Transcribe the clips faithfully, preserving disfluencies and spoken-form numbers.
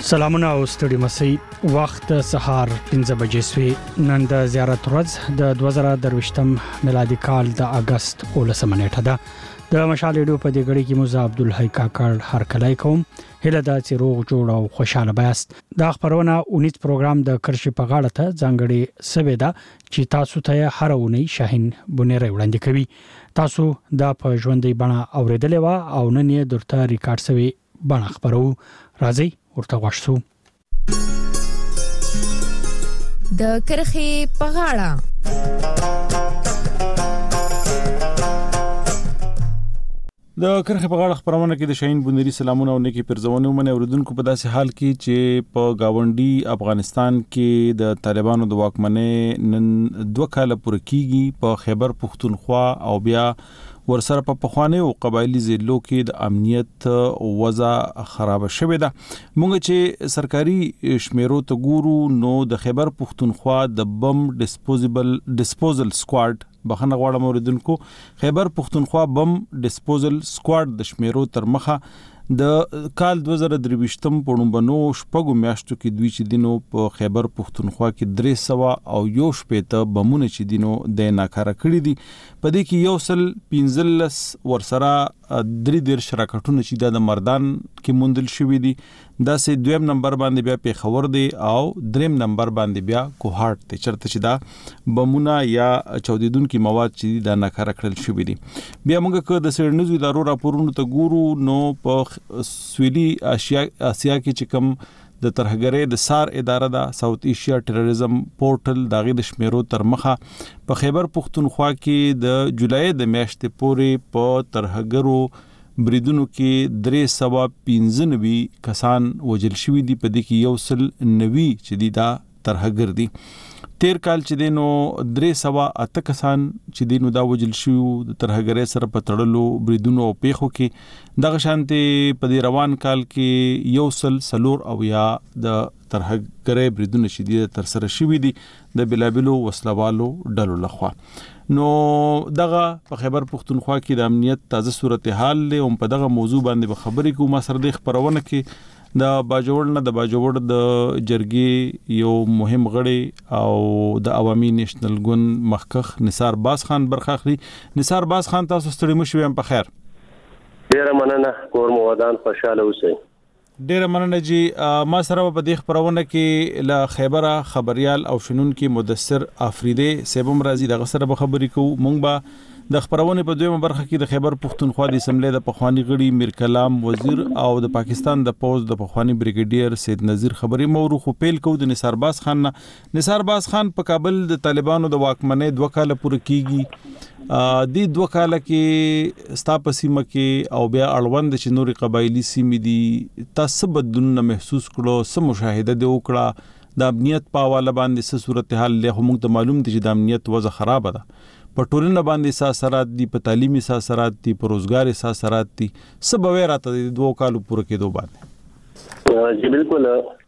سلامونه او ستړي مسي وخت سهار پنځه بجې سوي نن د زیارت ورځ د دوه زره درويشتم میلادي کال د اگست اولسمه نیټه ده د مشال ریډیو په دې غړي کې موزه عبدالحی کاکړ هر کلای کوم هله د چیروغ جوړ او خوشاله بیاست د خبرونه اونیز پروګرام د کرشي په غاړه ته ځانګړي سویدا چې تاسو ته هر اونۍ شاهین بنيره وړاندې کوي تاسو د په ژوندۍ بڼه اوریدلې و او نن یې درته ریکارډ سوي بڼه خبرو راځي ورته غوښتو د کرخي په غاړه د کرخه په غاړه خبرونه کې د شاهین بنيري سلامونه او نیکی پرځونه ومنه اوریدونکو په داسې حال کې چې په گاونډي افغانستان کې د طالبانو د واکمنۍ نن دوه کال پوره کیږي په خیبر پختونخوا او بیا ورسره په پخواني او قبایلی ضلعو کې د امنیت وضع خراب شوه ده مونږ چې سرکاري شمیرو ته ګورو نو د خیبر پختونخوا د بم ډیسپوزیبل ډیسپوزل سکواډ بخنه غواړم اوریدونکو خیبر پختونخوا بم ډیسپوزل سکواډ د شمیرو تر مخه د کال دوه زره درويشتم پړومبنو شپږو میاشتو کې دوی چې دینو په خیبر پختونخوا کې درې سوه او یو شپېته بمونه چې دینو د ناکاره کړی دي په دې کې یو سل پنځلس ورسره درې ډیر شراکتونه چې د مردان کې موندل شوې دي دا سه دویم نمبر باندې بیا په خبر دی او دریم نمبر باندې بیا کوهارت ته چرته چې دا بمونه یا چودیدونکو مواد چې دا ناکاره کړل شوې دي بیا موږ که د سړنیزو ادارو راپورونو ته ګورو نو په سویلي آسیا آسیا کې چې کوم د ترهګرۍ د سار اداره دا ساوث ایشیا ټیرریزم پورټل داغه د شمیرو تر مخه په خیبر پختونخوا کې د جولای د میاشتې پورې په ترهګرو بریدونو کې درې سوه پنځه نوي کسان وژل شوي دي په دې کې یو سل نوي چې دي دا ترهګر دي تیر کال چې دینو درې سوه اته کسان چې دینو دا وژل شوي د ترهګرۍ سره په تړلو بریدونو او پیښو کې دغه شانتي په دې روان کال کې یو سل سلور او یا د ترهګرۍ بریدونو چې دي تر سره شوي دي د بلابلو وسلوالو ډلو لخوا نو دغه په خیبر پختونخوا کې د امنیت تازه صورتحال له هم په دغه موضوع باندې خبرې کوم سره د خبرونه کې د باجوړ نه د باجوړ د جرګي یو مهم غړي او د عوامي نېشنل ګوند مخکخ نثار باز خان برخاخلي نثار باز خان تاسو ستړي مو شوم په خیر ډیر مننه کور مو ودان خوشاله اوسئ ډیر مننه جی ما سره په دې خبرونه کې ل خیبره خبريال او شنون کې مدثر افریدي سیبم رازي د غسر به خبرې کو مونږ به د خبرونه په دویمه برخه کې د خیبر پختونخوا د اسمبلی د پخوانی غړي میر کلام وزیر او د پاکستان د پوز د پخوانی بریګیډیر سید نذیر خبري مورو خو پیل کو د نثار باز خان نثار باز خان په کابل د طالبانو د واکمنۍ دوه کال پوره کیږي د دوه کال کې ستا په سیمه کې او بیا اړوند چې نوري قبایلی سیمې دي تاسو بدلون محسوس کړو سم مشاهده دی وکړه د امنیت په حواله باندې څه صورتحال له هم ته معلوم دي چې د امنیت وضع خراب ده په ټولنه باندې اثرات دي په تعلیمي اثرات دي په روزګار اثرات دي سبا وراته د دوه کالو پوره کېدو باندې جی بالکل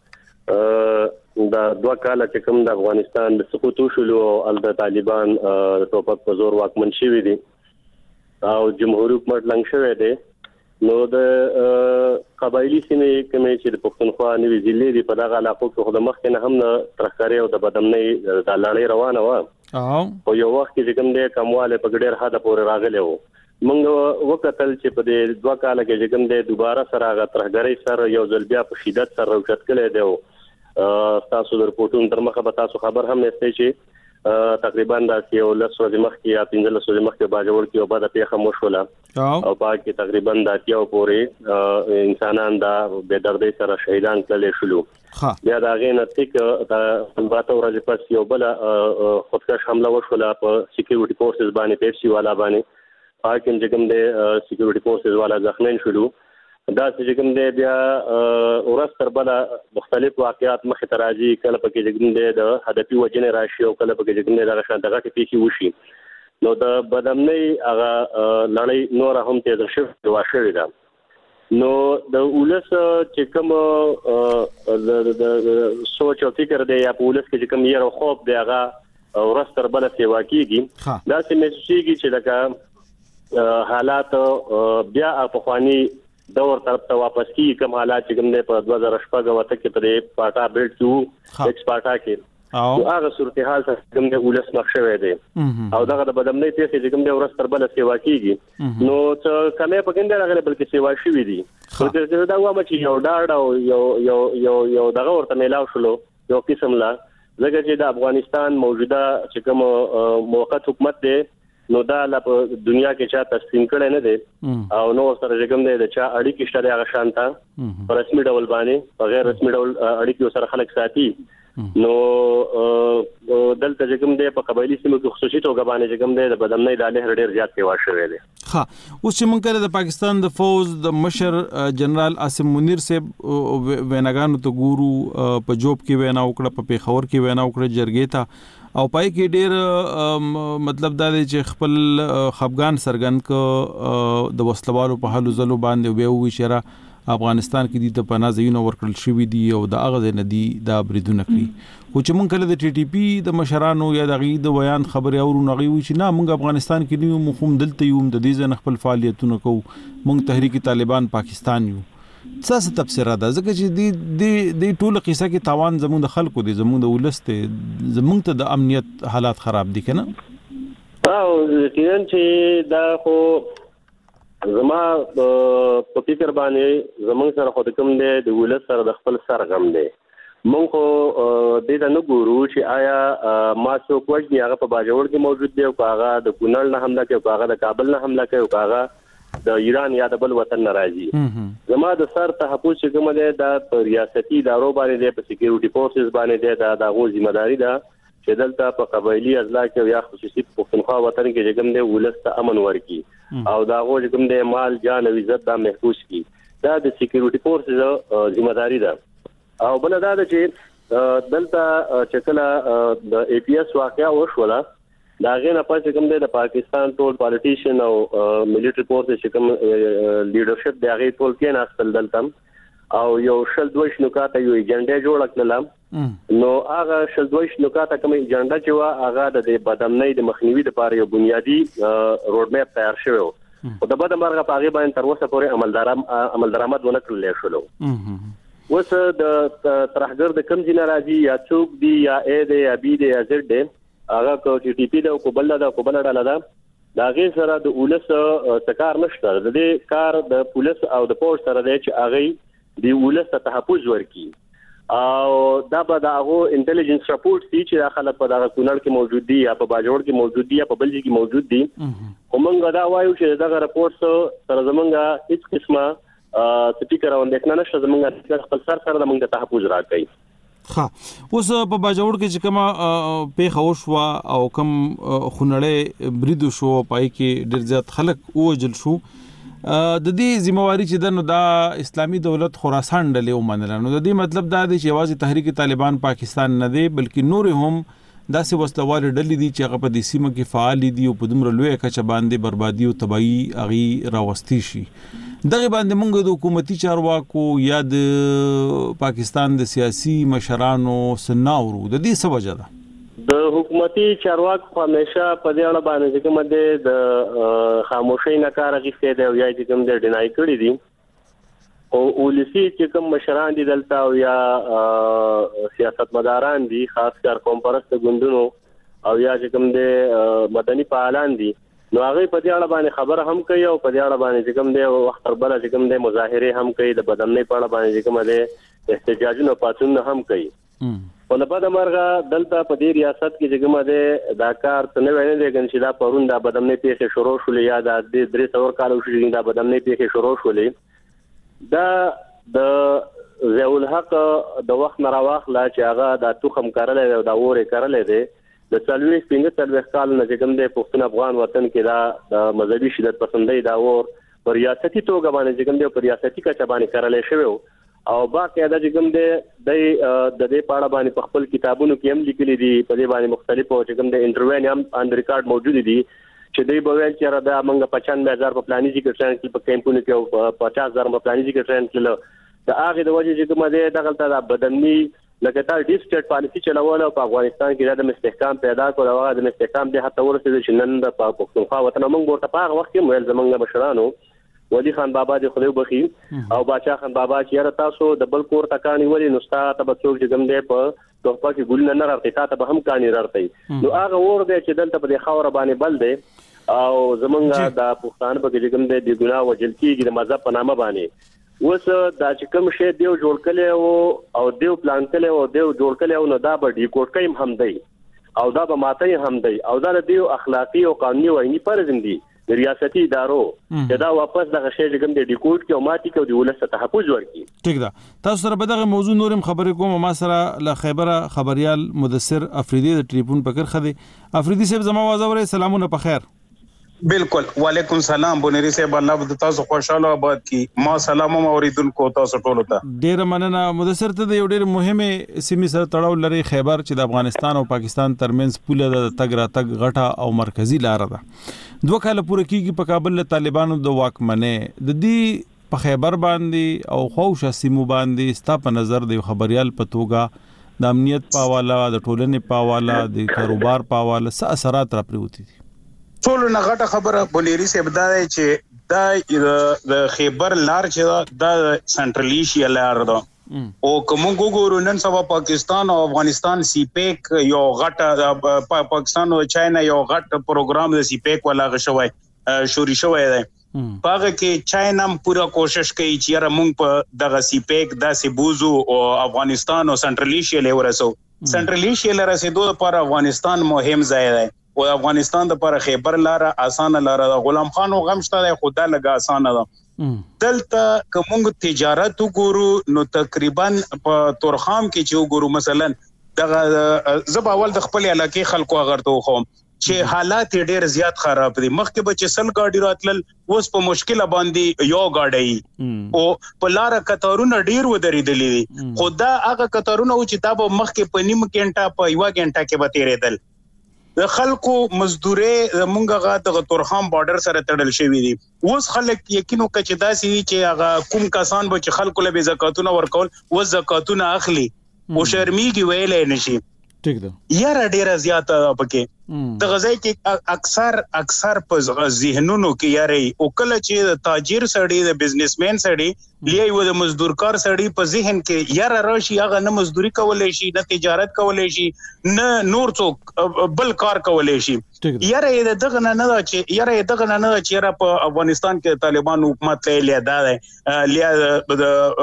دا دوه کال چې کوم د افغانستان د سقوط شلو ال د طالبان ټوپک په زور واکمن شوی دي او جمهوریت حکومت لنګ شوی دی نو د قبایلی سیمې کومې چې د پښتونخوا نوې ضلع دی په دغه علاقو کې خو د مخکې نه هم د ترخکاري او د بدامنۍ د لړۍ روانه و او یو وخت کې کوم د کمواله په ډېر حد پورې راغلی و موږ وکتل چې په دې دوه کال کې کوم د دوباره سره غا ترخکاري سره یو ځل بیا په شدت سره روشت کړي دی تاسو د رپورټونو تر مخه به تاسو خبر هم نشته چې تقریبا د یو لس ورځې مخکې یا پنځه لس ورځې مخکې باجوړ کې او بعد پیښه مشوله او باقي تقریبا د اتیا پورې انسانان د بے دردۍ سره شهیدان کړل شلو بیا دا غینه تک د باته ورځې پس یو بل خودکش حمله وشوله په سکیورټي فورسز باندې پیپسي والا باندې حاکم جګم د سکیورټي فورسز والا ځخمن شلو دا چې کوم دی بیا ورځ تر بل مختلف واقعات مخ ته راځي کله پکې جګم دی د هدفي وجنه راشي او کله پکې جګم دی د شان دغه پیښې وشي نو د بدامنۍ هغه لړۍ نور هم تیز شوه واشه ده نو د ولس چې کوم د سوچ او فکر دی یا پولیس کې کوم یې خوب دی هغه ورځ تر بل سیوا کیږي دا چې محسوسيږي چې لکه حالات بیا په خواني دور طرف ته واپس کی کوم حالات چې کوم د په دوه هزار شپږ وته کې پرې پاټا بیلټ کیو ایکس پاټا کې او هغه صورتحال څخه کوم د ولس مخ شوی دی او دغه د بدمنۍ پیښې چې کوم د ورځ تر بل سیوا کیږي نو څه کمه پکې راغلي بلکې سیوا شوی دي خو دا وایم چې یو ډاډ او یو یو یو یو دغه ورته میلاو شلو یو قسم لا زګر چې د افغانستان موجوده چې کوم موقت حکومت دی نو دا په دنیا کې چا تسلیم کړي نه دي او نو سره کوم دی د چا اړیکې شته هغه شانته په رسمي ډول باندې په غیر رسمي ډول اړیکې سره خلک ساتي نو دلته کوم دی په قبایلی سیمو کې خصوصي توګه باندې کوم دی د بدمنۍ د له ډېر زیات پیوا شوی دی. ها اوس چې مونږ کله د پاکستان د فوج د مشر جنرال عاصم منیر صاحب ویناګانو ته ګورو په جوب کې وینا وکړه په پیښور کې وینا وکړه جرګې ته او پای کې ډېر مطلب دا دی چې خپل خفګان سرګن ک د وسلوالو په حالو زلو باندې به وی شره افغانستان کې د پناه ځایونو ورکړل شوی دی او د اغه نه دی د بریدونه کوي خو چې مونږ کله د ټي ټي پی د مشرانو یا د غي د بیان خبري اورو نغي وي چې نه مونږ افغانستان کې نیو مخوم دلته یو د دې ځن خپل فعالیتونه کوو مونږ تحریک طالبان پاکستان یو څه تفسیر ده ځکه چې د د د ټوله قصه کې تاوان زموږ د خلکو دي زموږ د ولست زموږ ته د امنیت حالات خراب دي کنه او کین چې دا خو زما په فکر باندې زموږ سره خو کوم دی د ولست سره د خپل سر غم دی مونږ خو د دې نه ګورو چې آیا ما څوک وځي هغه په باجوړ کې موجود دی او هغه د کونړ نه حمله کوي او هغه د کابل نه حمله کوي او هغه د ایران یا د بل وطن ناراضي زما د سر تحفظ چې کوم دی د ریاستي ادارو باندې دی په سکیورټي فورسز باندې دی دا د غو ذمہ داری ده چې دلته په قبایلی اضلاع کې یا خصوصي پښتونخوا وطن کې کوم دی ولست امن ورکی او دا غو کوم دی مال جان او عزت دا محفوظ کی دا د سکیورټي فورسز ذمہ داری ده او بل دا چې دلته چې کله د ای پی ایس واقعا وشوله دا غینه پاتې کوم دی د پاکستان ټول پالیټیشن او ملټری فورس چې کوم لیډرشپ دی هغه ټول کې ناستل دلته او یو شل دوه نکاته یو ایجنډا جوړ کړل نو هغه شل دوه نکاته کوم ایجنډا چې وا هغه د بدمنۍ د مخنیوي لپاره یو بنیادی روډ میپ تیار شوی او د بدمرغه په هغه باندې تر اوسه پورې عملدارام عمل درآمد ونه کړل شو وس د ترهګر د کم جن راځي یا څوک دی یا ا دی یا بی دی یا زد دی هغه کو ټي ټي پی دا کو بل دا کو بل ډاله دا دا غي سره د اولس تکار نشته د دې کار د پولیس او د پولیس سره دی چې هغه دی اولس ته تحفظ ورکي او دا به دا هغه انټيليجنس رپورټ سي چې داخله په دغه کونړ کې موجود دي یا په باجوړ کې موجود دي یا په بلجی کې موجود دي کومنګ دا وایو چې دغه رپورټ سره زمونږه هیڅ قسمه سپیکر او اندېښنه نشته زمونږه خپل سر سره د موږ تحفظ راکړي ها اوس په باجوړ کې چې کومه پیښه وشوه او کوم خونړې برید شو پای کې ډېر زیات خلک اوجل شو د دې ذمہواری چې دنو دا اسلامی دولت خراسان ډلې ومنل نو د دې مطلب دا دی چې واځي تحریک طالبان پاکستان نه دی بلکې نور هم داسې وسلوال ډلې دي چې هغه په دې سیمه کې فعال دي او په دومره لوی کچه باندې بربادي او تباہي اغي راوستي شي دغه باندې موږ د حکومتي چارواکو یا د پاکستان د سیاسي مشرانو سناورو د دې څه وجه ده د حکومتي چارواکو همیشه په دې اړه باندې کوم د خاموشي نه کار غوښته دی او یا چې کوم د ډینای کړی دي او ولسی چې کوم مشران دي دلته او یا سیاستمداران دي خاص کر قوم پرست ګوندونو او یا چې کوم د مدني فعالان دي نو هغه په دې اړه باندې خبر هم کوي او په دې اړه باندې کوم دی وخت تر بل چې کوم دی مظاهره هم کوي د بدمنۍ په اړه باندې کوم دی احتجاجونه پاتون هم کوي په لبد مرغه دلته په دې ریاست کې چې کوم دی دا کار څنګه ویني دی چې دا پرون د بدمنۍ پیښه شروع شولې یا د درې څور کال وشو دا بدمنۍ پیښه شروع شولې دا د ضیاء الحق د وخت نه راوخلا چې هغه د توخم کارلې او د اورې کارلې دی د څلوي څنګه څلوي کال نه چې کوم د پښتون افغان وطن کې دا د مذهبي شدت پسندۍ دا ور پر ریاستي توګه باندې چې کوم د پر ریاستي کچه باندې کارلې شوی او باقي دا چې کوم د د دې پاړه باندې په خپل کتابونو کې هم لیکلي دي په دې باندې مختلفو چې کوم د انټرویو هم ان ریکارډ موجود دي چې دوی به ویل چې را د منګه پچانوي هزار په پلاني کې ټرین کې په کیمپونو کې او پچاس هزار په پلاني کې ټرین کې د هغه د وجه چې کوم د دغه د بدني لکه تا ډیپ سټیټ پالیسی چلول او په افغانستان کې د استحکام پیدا کول او د استحکام د هڅه ورسېد چې نن د پښتونخوا وطن موږ ورته په هغه وخت کې مویل زمونږ مشرانو ولی خان بابا د خدای بخي او باچا خان بابا چې را تاسو د بل کور تکانی ولی نو ستا ته به څوک جګم دی په توپا کې ګل نه راځي تا ته به هم کانی راځي نو هغه ور دی چې دلته په خاور باندې بل دی او زمونږ د پښتون په جګم دی د ګناه وجل کېږي د مذهب په نامه باندې وس دا چې کوم شی دیو جوړ کړي او دیو پلان کړي او دیو جوړ کړي نو دا به ډی کوټ کيم هم دی او دا به ماته هم دی او دا دیو اخلاقی او قانوني وایي فرض دي د ریاستي ادارو چې دا واپس دغه شی چې کوم دی کوټ کې او ماتي کې د ولست تحفظ ورکړي ټیک ده تاسو سره به دغه موضوع نورم خبرې کوم ما سره ل خیبره خبريال مدثر افریدي د ټلیفون پکړ خدي افریدي صاحب زما आवाज اوري سلامونه په خیر بالکل وعلیکم سلام بونری صاحب الله د تاسو خوشاله آباد کی ما سلام اوریدونکو تاسو ټول ته ډیر مننه مدثر ته د یو ډیر مهمه سیمه سره تړاو لري خیبر چې د افغانستان او پاکستان ترمنځ پوله د تګ را تګ غټه او مرکزی لار ده دوه کال پوره کیږي په کابل له طالبانو د واکمنه د دې په خیبر باندې او خوښ سیمو باندې ستا په نظر د خبريال په توګه د امنیت په حواله د ټولنې په حواله د کاروبار په حواله څه اثرات را پریوتی دي ټول نه غټه خبره بونری صاحب دا چې دا د خیبر لار چې دا سنټرل ایشیا لار ده او کوم ګورو نن سبا پاکستان او افغانستان سی پیک یو غټه پاکستان او چاینا یو غټ پروګرام د سی پیک ولا غشوي شوري شوی دی پاګه کې چاینا پورا کوشش کوي چې را مونږ په دغه سی پیک د سی بوزو او افغانستان او سنټرل ایشیا لورسو سنټرل ایشیا لرسېدو لپاره افغانستان مهم ځای دی او افغانستان د پر خیبر لار اسانه لار غلام خان او غمشته خدا لګا اسانه ده دلته کوم تجارت وګورو نو تقریبا په تورخام کې چې وګورو مثلا دغه زب اول د خپل علاقې خلکو غرته خو چې حالات ډېر زیات خراب دي مخکې به چې سل گاډي راتلل اوس په مشکله باندې یو گاډي او په لار کتارونه ډېر ودرېدلې دي خدا هغه کتارونه چې دا به مخکې په نیم غنټه په یو غنټه کې به تیرېدل د خلکو مزدوري مونږه غا د تورخام بارډر سره تړل شوی دي اوس خلک یقینو کچ داسي چې هغه کوم کسان به چې خلکو له زکاتونه ورکول و زکاتونه اخلي او شرمېږي ویلې نشي ټیک ده یاره ډیره زیاته پکې د غزای کې اکثر اکثر په ذهنونو کې یاري او کله چې د تاجر سړی د بزنسمن سړی لیای و د مزدورکار سړی په ذهن کې یاره راشي هغه نه مزدوري کولای شي نه تجارت کولای شي نه نور څوک بل کار کولای شي یاره دغه نه نه چې یاره دغه نه نه چې را په افغانستان کې طالبان حکومت لري دا لیا د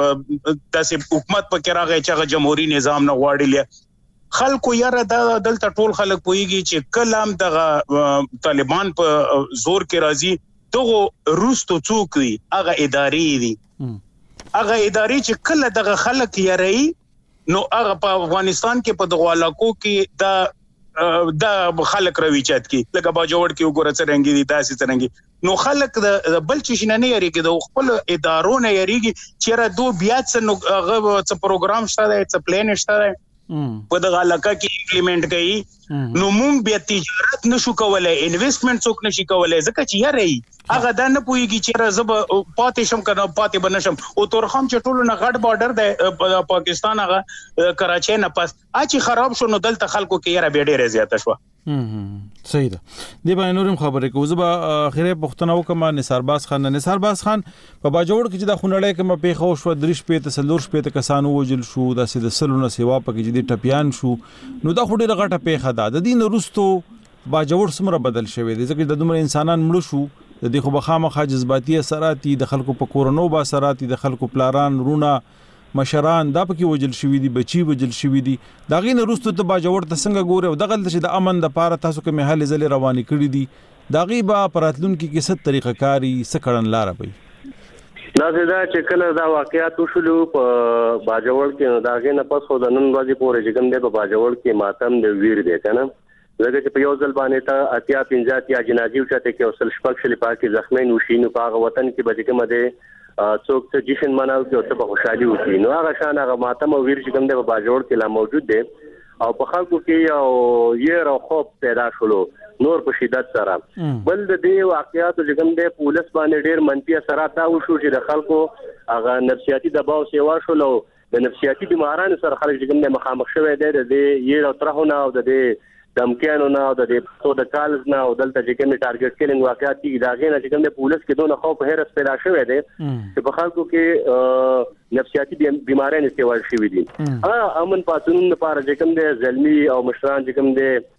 تاسو حکومت په کې راغی چې جمهوریت نظام نه غواړي خلکو یاره دا دلته ټول خلک پويږي چې کلام دغه طالبان په زور کې راځي دغه روستو څوک دي هغه ادارې دي هغه ادارې چې کله دغه خلک یاري نو هغه په افغانستان کې په دغه علاقو کې دا دا خلک رويچات کی لکه باجوړ کې وګوره څنګه دي داسې څنګه نو خلک د بل چی نه یاري کې د خپل ادارو نه یاريږي چې را دو بیا څه هغه څه پروګرام شته څه پلان شته په دغه علاقه کې امپلیمنٹ کړي نو موږ بیا تجارت نشو کولای انویسټمنټ څوک نشي کولای ځکه چې یاره هغه دا نه پويږي چې راځب پاتې شم کنه پاتې بنشم او تورخم چې ټولو نه غټ بارډر د پاکستان هغه کراچۍ نه پاس اچي خراب شو نو دلته خلکو کې یاره به ډېر زیاته شو صحیح ده دی باندې نورم خبره کوم زبا اخیره پښتنه وکم نثارباز خان نثارباز خان په باجوړ کې چې د خونړې کې مې خو شو درش په تسلور شپه ته کسانو وجل شو د سید سلونه سیوا پکې چې د ټپیان شو نو دا خوري غټه پیخه ده د دین وروستو باجوړ سمره بدل شوی دی ځکه د دومره انسانان مړ شو د دې خو بخامه جذباتي اثرات د خلکو په کورونو با اثرات د خلکو پلاران رونه مشران دا پکې وجل شوی دي بچي وجل شوی دي دا غینه رستو ته باجوړ ته څنګه ګوره او دغه چې د امن د پاره تاسو کوم حل زل رواني کړی دي دا غیبا پراتلون کې کیسه طریقه کاری سکړن لار وي دا دا چې کله دا واقعیت وشلو په باجوړ کې دا غینه پس خو د نن ورځې پورې چې کوم دی په باجوړ کې ماتم د ویر دی کنه زګه چې په یو ځل باندې ته اتیا پنځه اتیا جنازي وشته کې اوسل شپږ شلې پاکي زخمین وشینو په وطن کې به کوم دی څوک ته جشن مناو کې او ته په خوشحالي وکړي نو هغه شان هغه ماتم او ویر چې کوم دی په باجوړ کې لا موجود دی او په خلکو کې یو یې او خوب پیدا شولو نور په شدت سره بل د دې واقعیاتو چې کوم دی پولیس باندې ډېر منفي اثرات دا وشو چې د خلکو هغه نفسیاتي دباو سیوا شولو د نفسیاتي بیمارانو سره خلک چې کوم دی مخامخ شوی دی د دې یې او ترهونه او د دې دمکانو نه او د دې د کالز نه او دلته چې کوم ټارګټ کیلینګ واقعات دي دا غینه چې کوم د پولیس کې دونه خوف هرس پیدا شوی دی چې په خلکو کې نفسیاتي بیماریاں استعمال شوی دي ها امن پاتونو لپاره چې کوم د زلمی او مشران چې کوم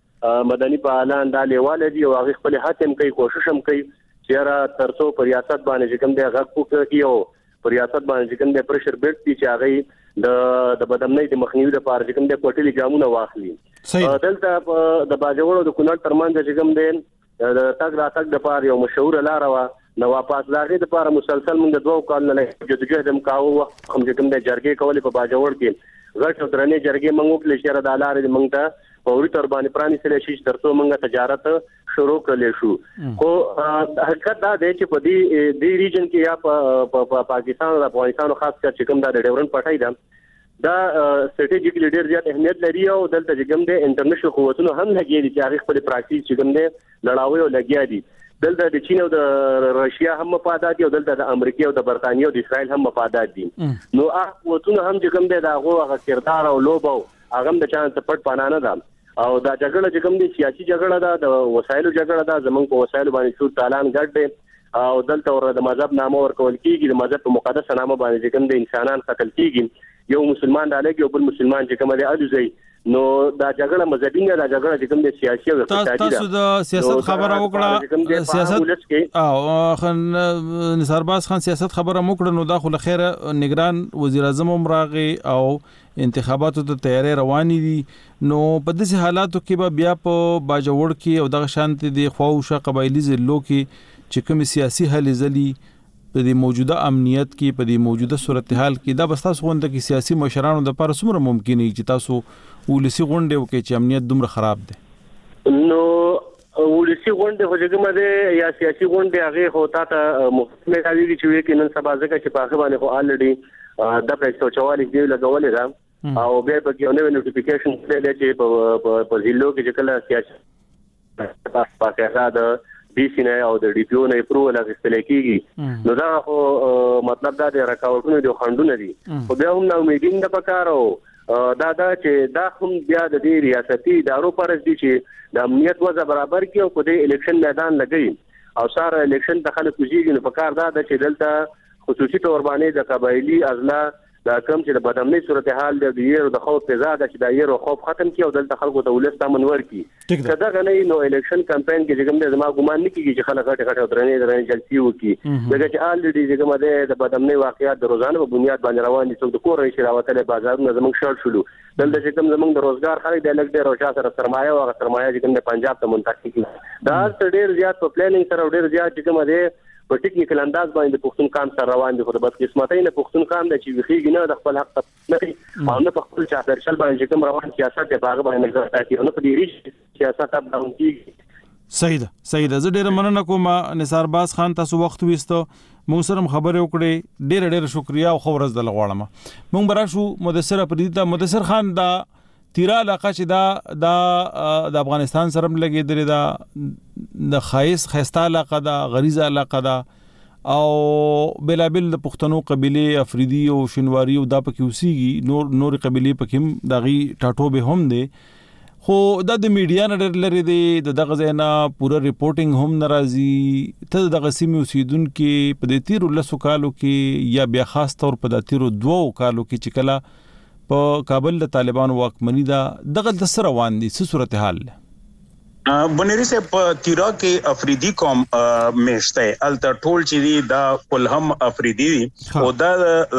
د مدني فعالان د لیواله دي او هغه خپل حاتم کوي کوشش هم کوي چې را ترڅو په ریاست باندې چې کوم د غږ پوکي او په ریاست باندې چې کوم د پرشر بیټ دي چې هغه د د بدامنۍ د مخنیوي لپاره چې کوم د کوټلي ګامونه واخلي دلته د باجوړو د کونړ ترمنځ چې کوم د تاګ را تاګ د پاره یو مشهور لار وا نو واپس لاغې د پاره مسلسل موږ د دوه کال نه جدوجهد هم کاوه هم چې کوم د جرګې کولې په باجوړ کې غټ درنې جرګې منغو کله چې را د لارې موږ ته پوري تر باندې پرانی سره شي ترڅو موږ تجارت شروع کړل شو خو حقیقت دا دی چې په دې دې ریجن کې یا په پاکستان او افغانستان خاص کر چې کوم د ډیورن پټای دا دا سټریټیک لیډر زیات اهمیت لري او دلته چې کوم د انټرنیشنل قوتونو هم لګي دي چې هغه خپل پراکټیس چې کوم د لړاوي او لګیا دي دلته د چین او د روسیا هم مفادات دي او دلته د امریکا او د برتانیې او د اسرائیل هم مفادات دي نو هغه قوتونو هم چې کوم د هغه هغه کردار او لوب او هغه د چانس پټ پانانه ده او دا جګړه چې کوم دي سیاسي جګړه ده د وسایلو جګړه ده زمونږ په وسایلو باندې څو تالان ګډ دي او دلته ور د مذهب نامه ورکول کیږي د مذهب په مقدس نامه باندې چې کوم د انسانان قتل کیږي یو مسلمان دالګي او بل مسلمان چې کوم دی اډوزي نو دا جګړه مذهبي نه دا جګړه چې کوم د سیاسي او اقتصادي ده تاسو د سیاست خبره وکړه سیاست او خن نثارباز خان سیاست خبره وکړه نو دا خو لخيره نگران وزیر اعظم مراغي او انتخاباتو ته تیاری رواني دي نو په داسې حالاتو کې به بیا په باجوړ کې او دغه شانتي د خواوشه قبایلی ضلعو کې چې کوم سیاسي هلې ځلې په دې موجوده امنیت کې په دې موجوده صورتحال کې دا بس تاسو غونډه کې سیاسي مشرانو د لپاره څومره ممکن دی چې تاسو ولسی غونډه وکړي چې امنیت دومره خراب دی نو ولسی غونډه خو چې کومه ده یا سیاسي غونډه هغه هو تا ته مفهوم کوي چې وی کې نن سبا ځکه چې په هغه باندې خو الریډي د پیسو چوالي دی لګولې ده او بیا په کې نو نوټیفیکیشن دی چې په په ضلعو کې چې کله سیاسي پاسه ده ډي سي نه او د ډي پی او نه اپروول اخیستل کیږي نو دا خو مطلب دا د رکاوټونو د خندونه دي خو بیا هم نو میټینګ د پکارو دا دا چې دا هم بیا د دې ریاستي ادارو پر دي چې د امنیت وضع برابر کړي او په دې الیکشن میدان لګي او ساره الیکشن د خلکو کېږي نو پکار دا چې دلته خصوصي تور باندې د قبایلی اضلاع دا کوم چې د بدامنۍ صورتحال د یو د خوف تزاد چې د یو خوف ختم کی او دلته خلکو ته ولست امن ورکی کدا غنی نو الیکشن کمپاین کې چې کوم د زما ګمان نه کیږي چې خلک غټ غټ درنې درنې جلسي وکي دغه چې الریډي چې کوم د بدامنۍ واقعیات د روزانه په بنیاد باندې روان دي څوک د کور رئیس راوتل بازارونه زمونږ شړ شلو دلته چې کوم زمونږ د روزګار خلک د لګ ډیر او چا سره سرمایه او سرمایه چې کوم د پنجاب ته منتقل کړي دا ډیر زیات په پلانینګ سره ډیر زیات چې کوم دی په ټیکنیکل انداز باندې پښتون کام سره روان دي خو د بد قسمتۍ نه پښتون کام د چې وخیږي نه د خپل حق نه او نه په خپل چا درشل باندې کوم روان سیاست د باغ باندې نظر ساتي او نه په دې ریښ سیاست اب داون کیږي صحیح ده صحیح ده زه ډیر مننه کوم نثارباز خان تاسو وخت وستو مونږ سره خبرې وکړې ډیر ډیر شکریا او خو ورځ د لغواړم مونږ برا شو مدثر پردیتا مدثر خان دا تیرا علاقه چې دا دا د افغانستان سره لګیدل دا د خایس خيستا علاقه دا غریزه علاقه دا او بلابل د پښتنو قبيله افریدي او شنواري او دا پکې اوسېږي نور نور قبيله پکې دغه ټاټو به هم دي خو د میډیا نه لري د دغه ځنا پوره ریپورتینګ هم ناراضي ته دغه سیمه اوسیدونکو په دې تیر لسو کالو کې یا بیا خاص تور په د تیر دوو کالو کې چې کله په کابل د طالبانو واکمنی دا دغه د سره روان دي څه صورتحال بنيري سے په تیرا کې افریدي قوم مشته الته ټول چې دا کلهم افریدي او دا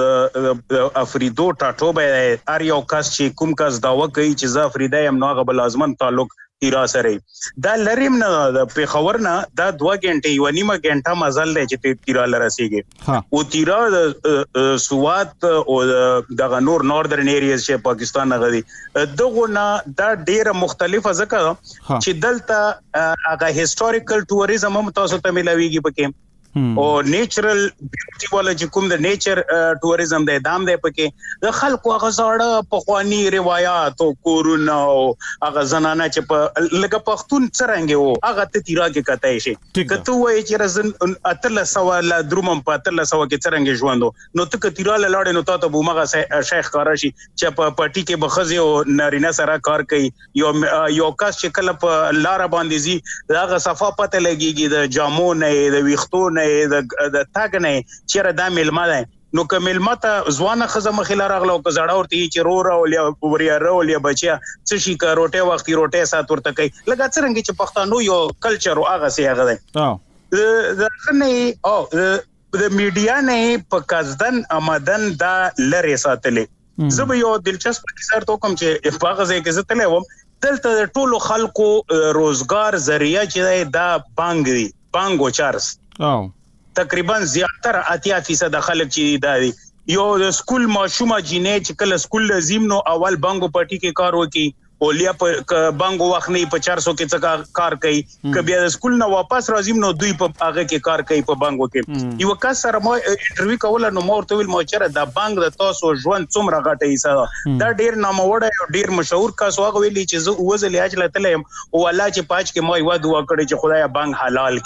افریدو ټاټو به ار یو کس چې کوم کس داوا کوي چې زه افریدي ام نو غو لازمن تعلق تیرا سره دا لریم نه د پیښور نه دا دوه غنټه یو نیمه غنټه مزل دی چې تیرا لرسیږي او تیرا د سوات او د نور ناردرن ایریاز چې پاکستان نه غدي دغه نه دا ډیره مختلفه ځکه چې دلته هغه هیستوریکل ټوریزم هم تاسو ته ملويږي پکې او نیچرل بیوټي ولا چې کوم د نیچر ټوریزم د دام دی پکې د خلکو هغه زړه پخوانی روایت او کورونه او هغه زنانه چې په لګه پښتون څرنګه وو هغه ته تیرا کې کتای شي کته وای چې رزن اتل سوال درومم په اتل سو کې څرنګه ژوندو نو ته کتیرا لاړې نو ته به مغه شیخ کارشي چې په پټي کې بخزي او نارینه سره کار کوي یو یو کس چې کله په لار باندې زی هغه صفه پته لګيږي د جامو نه د ویختو نه د د تاګ نه چیرې د ملما ده نو کمل ماته ځوانه خزه مخې لار غلو که زړه ورته چې رو را ولیا وریا را ولیا بچیا څه شي کا روټه وختي روټه سات ورته کوي لکه څنګه چې پښتانو یو کلچر او هغه سي هغه ده د خنه او د میډیا نه په قصدن آمدن دا لری ساتلې زه یو دلچسپ کیسه ته کوم چې په هغه ځای کې زه تللی وم دلته د ټولو خلکو روزګار ذریعہ چې دا بانګ دی بانګ او چارس او تقریبا زیاتره اتیا فیصد خلک چې دا یو د سکول ماشومه جینې چې کله سکول لازم نو اول بانګو پټي کې کار وکي اولیا په بانګو وخت نه په چار سو کې څه کار کوي کبه د سکول نه واپس راځم نو دوی په هغه کې کار کوي په بانګو کې یو کس سره مو انټرویو کول نو مور ته ویل مو چیرې دا بانګ د تاسو ژوند څومره غټه ایسه دا ډیر ناموړی ډیر مشهور کس واغ ویلی چې زه وزل اجل تلم او الله چې پاج کې مو یو دعا کړی چې خدای بانګ حلال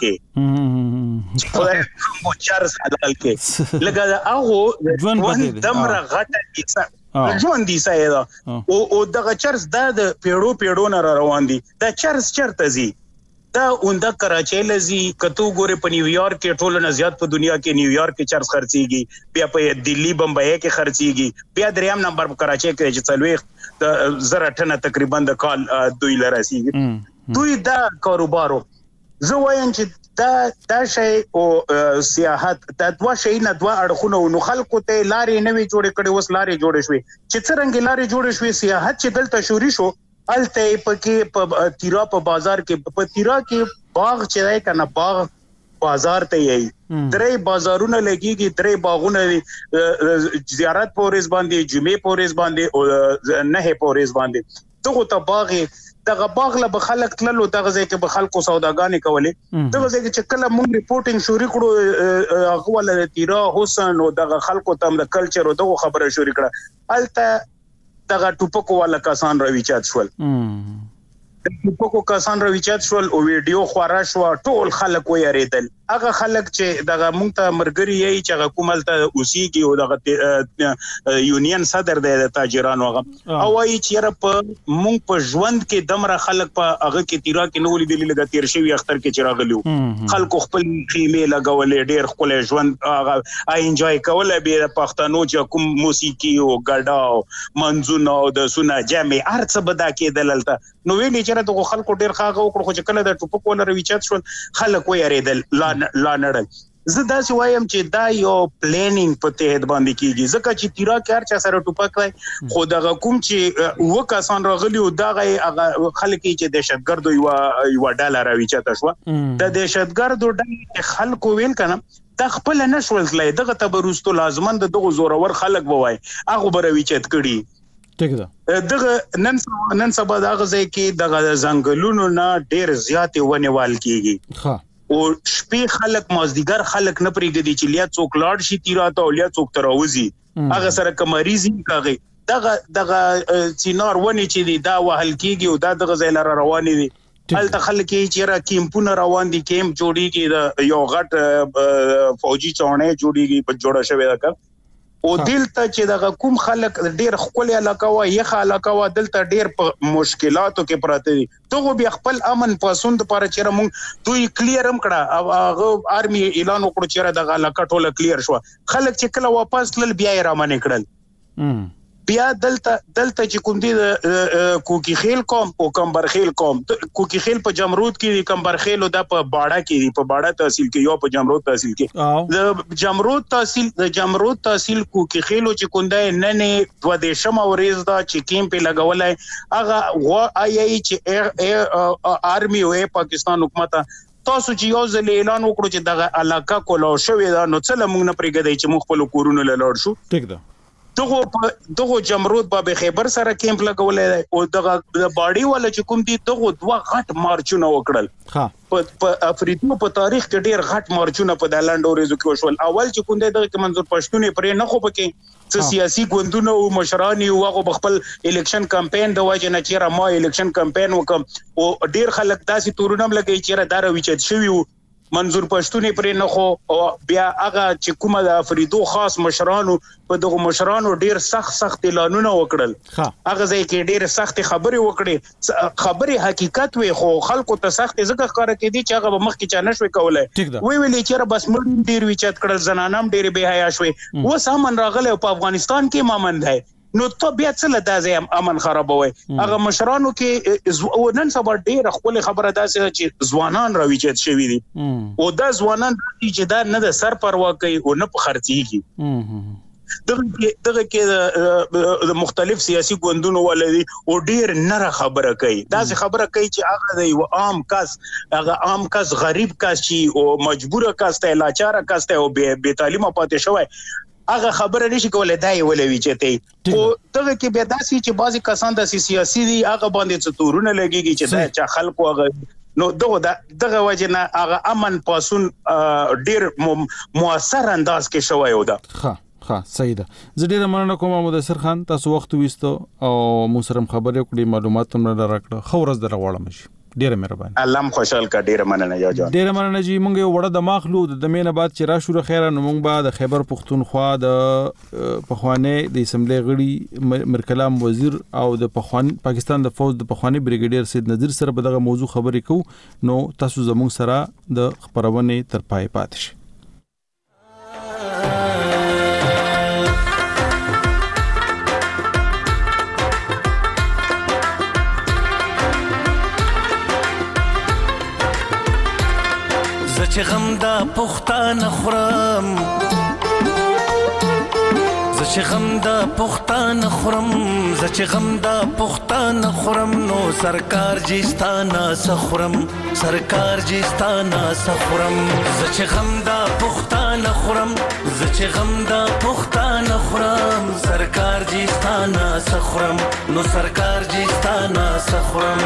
کې خدای مو چار حلال کې لګا هغه ژوند دمره غټه ایسه ژوند دي ساده او او دغه چرس د پیړو پیړو نه روان دي دا چرس چرته زی دا اونده کراچۍ لزی کتو ګوره په نیویارک کې ټول نه زیات په دنیا کې نیویارک کې چرس خرڅيږي بیا په دلی بمبئی کې خرڅيږي بیا دریم نمبر په کراچۍ کې چې څلوي د زره ټنه تقریبا د کال دوی لرسيږي دوی دا کاروبارو زه وایم چې دا دا شی او سیاحت دا دوا شی نه دوا اړخونه نو خلکو ته لارې نوې جوړې کړي وس لارې جوړې شوې چې څنګه لارې جوړې شوې سیاحت چې دلته شوري شو الته پکې په تیرا په بازار کې په تیرا کې باغ چې راي کنه باغ بازار ته یي درې بازارونه لګيږي درې باغونه زیارت پورز باندې جمعې پورز باندې او نه پورز باندې دغه ته باغ دغه باغ له خلک تللو دغه ځای کې به خلکو سوداګانې کولې دغه ځای کې چې کله موږ ریپورټینګ شروع کړو هغه ول تیرا حسین او دغه خلکو تم د کلچر او دغه خبره شروع کړه الته دغه ټوپکو والا کسان راوي چات شول ټوپکو کسان راوي چات شول او ویډیو خورا شو ټول خلک ویریدل هغه خلک چې دغه مونږ ته مرګري یي چې هغه کوملته اوسېږي او دغه یونین صدر د تاجرانو هغه او وايي چې په مونږ په ژوند کې دمره خلک په هغه کې تیرا کې نو لیدل لګا تیر شوی اختر کې چراغلو خلکو خپل خیمه لګولې ډیر خپل ژوند هغه آی انجوای کول به پښتنو چې کوم موسیقي او ګډا منځونه او د سونه جامع ارڅ بدا کې دللته نو ویلې چې د خلکو ډیر خاغه وکړو خو چې کله د ټوپک ولر ویچات شول خلک ویریدل لا لا نړل زه دا سی وایم چې دا یو پلانینګ په تهد باندې کیږي ځکه چې تیرا کار چا سره ټوپک وای خو دغه کوم چې وکاسان راغلی او دغه خلک چې دهشتګرد یو یو ډالر راوي چاته شو د دهشتګرد ډول خلکو ویل کنه دا خپل نشول تلای دغه تبرستو لازمن دغه زورور خلک بوای هغه بروي چت کړي دغه نن نن سبا دغه ځای کې دغه ځنګلونو نه ډیر زیاتې ونیوال کیږي ها او شپې خلک مازدیګر خلک نه پریږدي چې لیا څوک لاړ شي تیرا ته او لیا څوک تراوزی هغه سره کمریزي کاغي دغه دغه چینار ونی چې دی دا وهل کیږي او دا دغه ځای لار رواني دي الته خلک چې را کیمپونه روان دي کیمپ جوړیږي د یو غټ فوجي چونه جوړیږي په جوړه شوی دا او دلته چې دغه کوم خلک ډیر خپل علاقه وا یخ علاقه وا دلته ډیر مشکلاتو کې پراته دي ته به خپل امن پسند لپاره چې موږ دوی کلیرم کړه او هغه آرمي اعلان وکړ چې دغه علاقه ټوله کلیر شو خلک چې کله واپس تل بیا یې را منې کړل بیا دلته دلته چې کوم دي کوکی خیل قوم او کمبر خیل قوم کوکی خیل په جمرود کې کمبر خیل او د په باړه کې په باړه تحصیل کې یو په جمرود تحصیل کې د جمرود تحصیل د جمرود تحصیل کوکی خیل چې کونده نه نه د دیشم اوریز دا چې کیم په لګولای هغه و آی چې آرمي او پاکستان حکومت تاسو چې یو ځل اعلان وکړو چې دغه علاقه کولاو شوې دا نو څه لمونږ نه پرېږدي چې موږ خپل کورونه لاړ شو ټیک ده دغه دغه جمرود باب خیبر سره کیمپ لګولې او دغه د باډي ولا چې کوم دي دغه دوه غټ مارچونه وکړل ها په افریقا په تاریخ کې ډیر غټ مارچونه په د لاندوريزو کې وشول. اول چې کوم دی دغه منظور پښتون پرې نه خو پکې څه سیاسي ګوندونه او مشران یو هغه خپل الیکشن کمپاین د وجه نه چیرې ما الیکشن کمپاین وکم او ډیر خلک داسې تورونم لګي چیرې دار وچت شوی منظور پښتون پرې نه خو او بیا هغه چې کومه د افریدو خاص مشرانو په دغه مشرانو ډیر سخت سخت اعلانونه وکړل. هغه ځای کې ډیر سخت خبرې وکړي خبرې حقیقت وي خو خلکو ته سخت ځکه ښکار کړي چې هغه مخ کې چا نشوي کولای وی ویلې چې بس مړ ډیر وچت کړل زنانام ډیر به حیا شوي و سامان راغله په افغانستان کې مامند ہے نو ته بیا څه لدا ځم امن خرابوي هغه مشرانو کې نن سبا ډیر خپل خبره داسې چې ځوانان راويچت شوی دي او دا ځوانان چې دا نه د سر پروا کوي او نه په خرڅيږي دغه دغه کې د مختلف سیاسي ګوندونو ولدي او ډیر نره خبره کوي دا څه خبره کوي چې هغه د یو عام کس هغه عام کس غریب کس چې او مجبور کس ته لاچار کس ته او بے تعلیمه پاتې شوی هغه خبره نشي کولای دای ولوي چته او دغه کې بیا داسي چې بعضی کسان د سیاسي دي هغه باندې څه تورونه لګيږي چې دا چې خلکو هغه نو دغه دغه وجنه هغه امن پاسون ډیر موثر انداز کې شوی و دا ها ها صحیح ده. زه ډیر مننه کوم مدثر خان تاسو وخت وېستو او مو سره خبرې کړې معلومات هم راکړه خو ورځ دروړم شي ډیره مهرباني الله خوشحال کا ډیره مننه یو جان ډیره مننه جی مونږ یو وړه د ماخلو د مینه بعد چې را شروع خیره نو مونږ به د خیبر پختونخوا د پخوانی د اسمبلی غړي مرکلام وزیر او د پخوانی پاکستان د فوج د پخوانی بریګیډیر سید نذیر سره په دغه موضوع خبرې کوو نو تاسو زموږ سره د خبرونه تر پای پاتې شئ. چې غم دا پښتانه خورم زه چې غم دا پښتانه خورم زه چې غم دا پښتانه خورم نو سرکار جستانه سخورم سرکار جستانه سخورم زه چې غم دا پښتانه خورم زه چې غم دا پښتانه خورم سرکار جستانه سخورم نو سرکار جستانه سخورم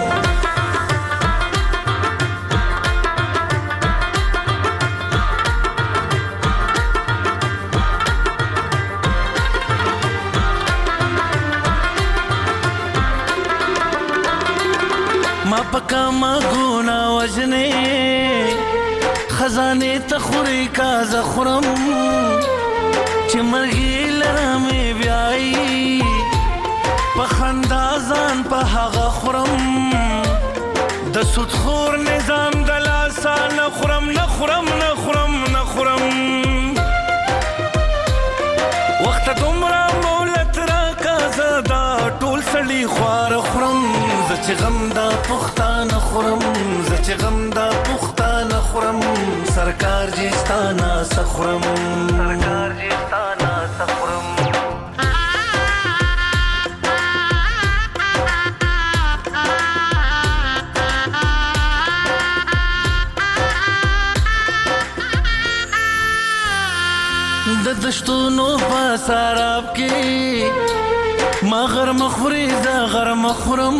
ما پکا ما گونا وجنه خزانه تخوري کا زخرم چې مرغي لرمه بیاي پخندازان په هغه خورم د سودخور نظام د لاسان خورم نه خورم نه خورم نه خورم وخت دومره مولت را کا زدا ټول سړي خوار خورم زه چې غم دا پښتانه خورم زه چې غم دا پښتانه خورم سرکار جستانه سخورم سرکار جستانه سخورم د دشتونو په سراب کې ما غر مخوري ز غر مخورم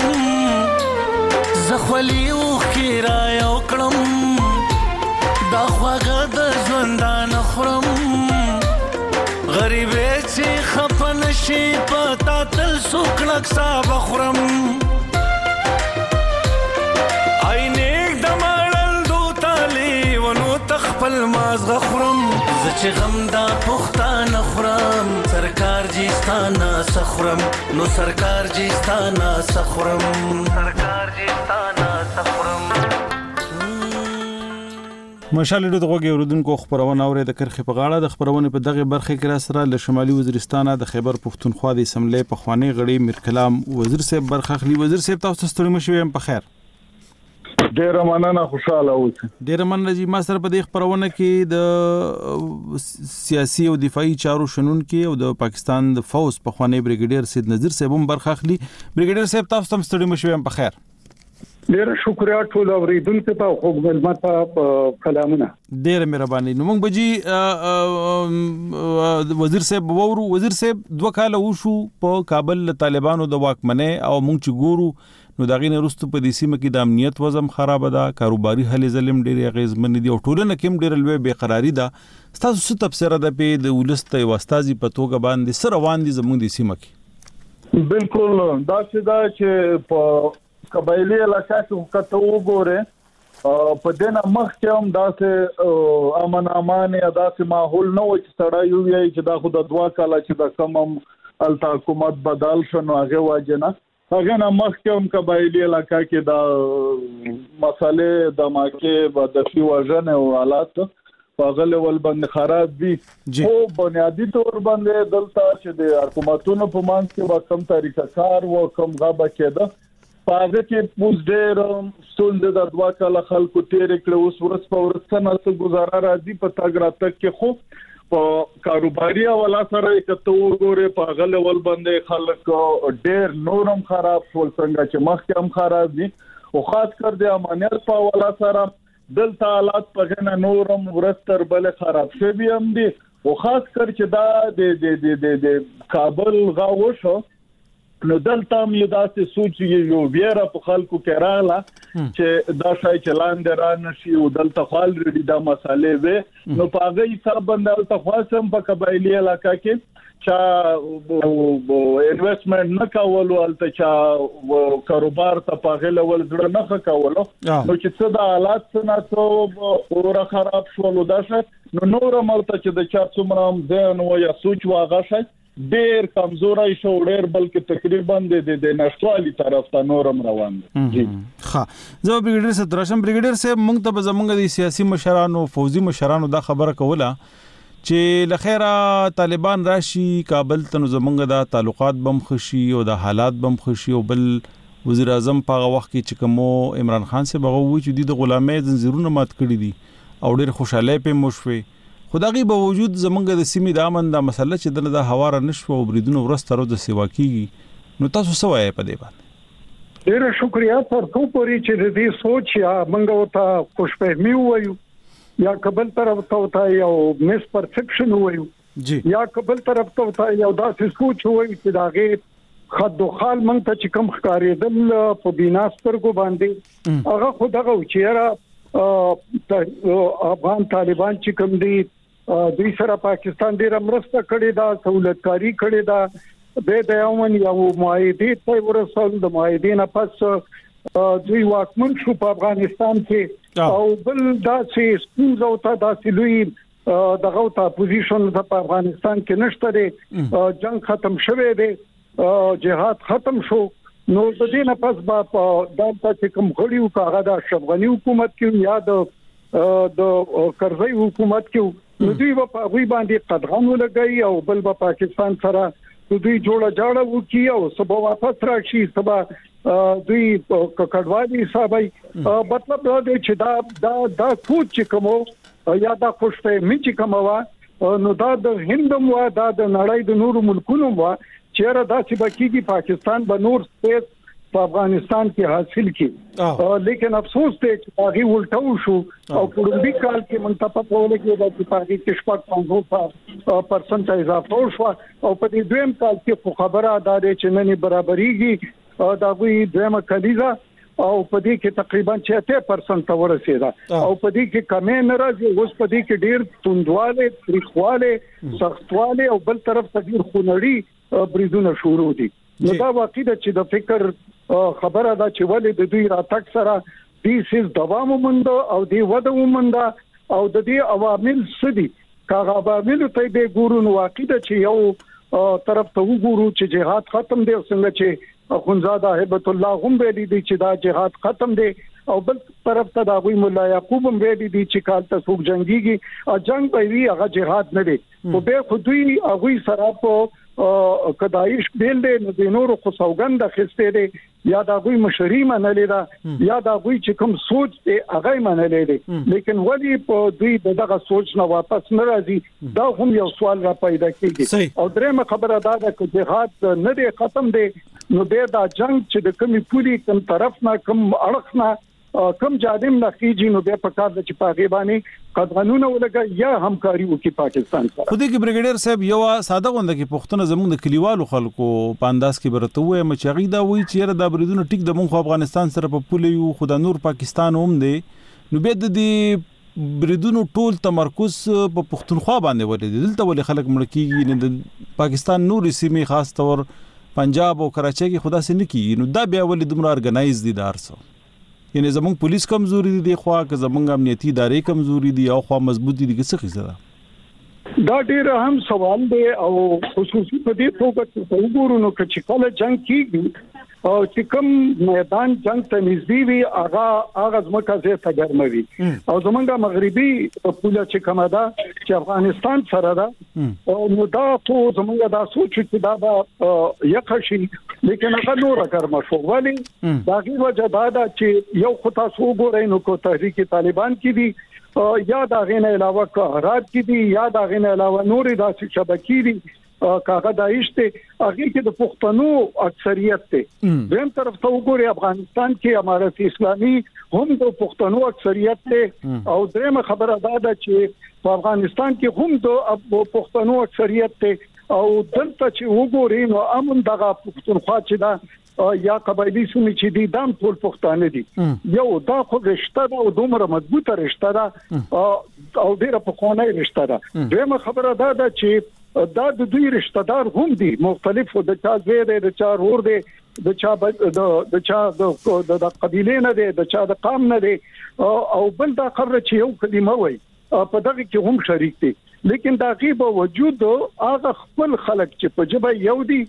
زخولي او خیرا یو کړم دا خواګه د ژوندان خورم غریب چې خپن شي پتا تل سوکړک صاحب خورم عینک د مړل دو تالي ونو تخپل مازغه خورم زه چې غم دا پښتانه خورم سرکار جستانه سخورم نو سرکار جستانه سخورم سرکار جستانه سخورم. مشال ډو دغه اوردونکو خبرونه اوري د کرخه په غاړه د خبرونه په دغه برخه کې را سره له شمالي وزیرستان د خیبر پختونخوا د اسمبلی په خوانی غړي میرکلام وزیر صاحب برخه خلی وزیر صاحب تاسو ستړي مشوي په خیر ډیر مننه خوشاله اوسئ. ډیر مننه جی ما سره په دې خبرونه کې د سیاسي او دفاعي چارو شنن کې او د پاکستان د فوج په خوانی بریګیډیر سید نذیر صاحب هم برخه اخلي. بریګیډیر صاحب تاسو هم ستړي مشوي په خیر. ډیر شکریا ټول اوریدونکو ته خو ملمت کلامونه ډیر مهرباني. نو موږ بجی وزیر صاحب وورو وزیر صاحب دوه کال وشو په کابل طالبانو د واکمنۍ او موږ چې ګورو نو دغه نه رستو په دې سیمه کې د امنیت وضم خراب ده، کاروباري هلې ظلم ډیر غیزمن دي او ټولنه کې ډیر لوی بے قراری ده. تاسو څه تفسیر ده په د ولست واستازي په توګه باندې سره روان دي زموږ د سیمه کې؟ بالکل دا چې دا چې په قبایلی علاقه کې کته وګوره په دنه مخکې هم داسې امن امان یا داسې ماحول نه و چې سړی یو وی چې دا خو د دوا کاله چې د کوم التا حکومت بدل شنو هغه واجنه هغه نه مخکې هم قبایلی علاقه کې دا مسالې د ماکه د فی وژنه او حالات په غل باندې خراب دي او بنیادی تور باندې دلته چې د حکومتونو په مان کې با کم طریقه کار و کم غابه کېده پاګه کې پوز ډېر ستول د دوا کاله خلکو تیر کړو اوس ورځ په ورځ نه څه گزاره راځي په تاګ راتک کې خو په کاروباري حواله سره کته وګوره په غل ول باندې خلک ډېر نورم خراب ټول څنګه چې مخکې هم خراب دي او خاص کر د امنیت په حواله سره دلته حالات په غنه نورم ورستر بل خراب شوی هم دي او خاص کر چې دا د د د کابل غاو شو نو دلته هم یو داسې سوچ یو ویره په خلکو کې رااله چې دا شای چلان درانه شي او دلته خپل ریډي دا مسالې وي نو په هغه حساب باندې تاسو خاصم په قبایلی علاقه کې چې انویسټمنٹ نه کولو الته چې کاروبار ته په غل ول زړه نه کولو نو چې څه د حالات څنګه څو اور خراب شول دا شې نو نور ملته چې د چا څومره هم ځان و یا سوچ واغه شي ډیر کمزورای شو ډیر بلکې تقریبا د د نشټوالي طرف ته نورم روان دي. ها زه بریګیډر صاحب درشم بریګیډر صاحب موږ ته زمونږ د سیاسي مشرانو فوزي مشرانو دا خبره کوله چې لخيره طالبان راشي کابل ته زمونږ د تعلقات بم خشي او د حالات بم خشي او بل وزیر اعظم په وخت کې چې کومو عمران خان سے بغوي چې د غلامۍ زنجیرونه مات کړی دي او ډیر خوشاله په مشوي خدایي به وجود زمونږ د سیمې د امن د مسله چې د هواره نشو او بریدونو ورسترو د سیوا کیږي نو تاسو څه وایي په دې باندې؟ ډیر شکریا تر څو پورې چې د دې سوچ یا منګو ته خوشفهمي وایو یا قبل طرف ته یو مس پرسپشن وایو جی یا قبل طرف ته یو داسې سوچ وایي چې داغه خدو خال مونږ ته چې کم ښکارېدل په بیناسترګو باندې هغه خدغه چیرې افغان طالبان چې کوم دي دوی سره پاکستان ډیر مرسته کړې ده سہولتکاری کړې ده د دیومن یو معاهده ته ورسول د معاهدې نه پس دوی واکمن شو په افغانستان کې او بل داسې ستونزه او داسې لوی دغه ته پوزیشن په افغانستان کې نشته دی جنگ ختم شوه دی جهاد ختم شو نو د دې نه پس با دلته چې کوم غړیو کاغه د افغاني حکومت کې یا د د کرزي حکومت کې نو دوی په غوي باندې قدغن ولګي او بل په پاکستان سره دوی جوړه جاړه وکي او سبا واپس راشي سبا دوی کډوالي حسابي مطلب دا دی چې دا دا دا کوچ چې کوم یا دا خوشفهمي چې کوم وا نو دا د هندم وا دا د نړۍ د نورو ملکونو وا چیرې دا چې بکیږي پاکستان به نور سپیس په افغانستان کې حاصل کی لیکن افسوس ته چې هغه ولټاو شو او په لومړي کال کې منتفق ولې کې د پاکستان کې شپږ پنځوس پرسنټ اضافه شو او په دې دویم کال کې خبره ده چې نن برابرېږي دا غوي دویمه کلیزه او په دې کې تقریبا اته پرسنټ ورسېده او په دې کې کمې ناراضي اوس په دې کې ډېر توندواله تاریخواله سختواله او بل طرف ته ډېر خونړي بریدونه شروع دي نو دا واقع ده چې د فکر خبره ده چې ولې د دوی راتګ سره دې سیس دوام ومنده او دې وده ومنده او د دې عوامل سدي کاغه عوامل ته به ګورو نو واقع ده چې یو طرف ته وګورو چې جهاد ختم دی او څنګه چې اخونزاده هبت الله هم ویلي دي چې دا جهاد ختم دی او بل طرف ته دا غوي مولا یعقوب هم ویلي دي چې کال ته څوک جنگيږي او جنگ به وی هغه جهاد نه دی خو به خو دوی هغه سره په کدایش بیل دی نو د نورو خو سوګند خسته دی یا دا غوي مشري منلې ده یا دا غوي چې کوم سوچ دی هغه منلې دی لیکن ولی په دوی دغه سوچ نه واپس نه راځي دا هم یو سوال را پیدا کیږي او درېمه خبره دا ده چې جهاد نه دی ختم دی نو به دا جنگ چې د کمی پوری کم طرف نه کم اړخ نه کم جادم نه کیږي نو به پکار د چې پاګې باندې قانونونه ولګا یا همکاري وکړي پاکستان سره. خو دې کې بریګیډر صاحب یو ساده غونډه کې پښتون زموږ د کلیوالو خلکو په انداز کې برته وې مچغی دا وی چې دا بریدونه ټیک د مونږ افغانستان سره په پوله یو خدای نور پاکستان هم دی نو به د دې بریدونو ټول تمرکز په پښتونخوا باندې ولې دلته ولې خلک مړ کیږي نه د پاکستان نور سیمې خاص طور پنجاب او کراچۍ کې خدا سي نه کیږي نو دا بیا ولې دومره ارګنایز دي دارسو یعنی زمونږ پولیس کمزوري دي خو که زمونږ امنیتي ادارې کمزوري دي او خو مضبوطي دي څه خیزه ده دا ډیر اهم سوال دی او خصوصي په دې توګه چې وګورو نو چې کله جنگ کیږي او چې کوم میدان جنگ ته نږدې وي هغه هغه ځمکه زه ته ګرموي او زمونږ مغربي پوله چې کومه ده چې افغانستان سره ده او نو دا ټول زمونږ دا سوچ چې دا به یقشي لیکن هغه نور ګرمه شو ولی دا غي وجه دا ده چې یو خطا سو ګورئ نو کو تحریک طالبان کې دي یا دا غینه علاوه قرارات کې دي یا دا غینه علاوه نور داسې شبکې دي کاغه دایشته هغه کې د پښتنو اکثریت ته دیم طرف ته وګورئ افغانستان کې امارت اسلامي هم د پښتنو اکثریت ته او درېمه خبره ده چې په افغانستان کې هم د پښتنو اکثریت ته او دلته چې وګورئ نو امن دغه پښتونخوا چې دا یا قبایلی سیمې چې دي دام ټول پښتانه دي یو دا خو رشتہ ده او دومره مضبوطه رشتہ ده او ډیره پخوانی رشتہ ده دغه خبره ده چې دا د دوی رشتہ دار هم دي مختلف د چا زوی دی د چا ور دی د چا د چا د قبیله نه دی د چا د قام نه دی او بل دا خبره چې یو کلمه وای په دغه کې هم شریک دي لیکن دا غیب وجود هغه خپل خلک چې په جبه یو دي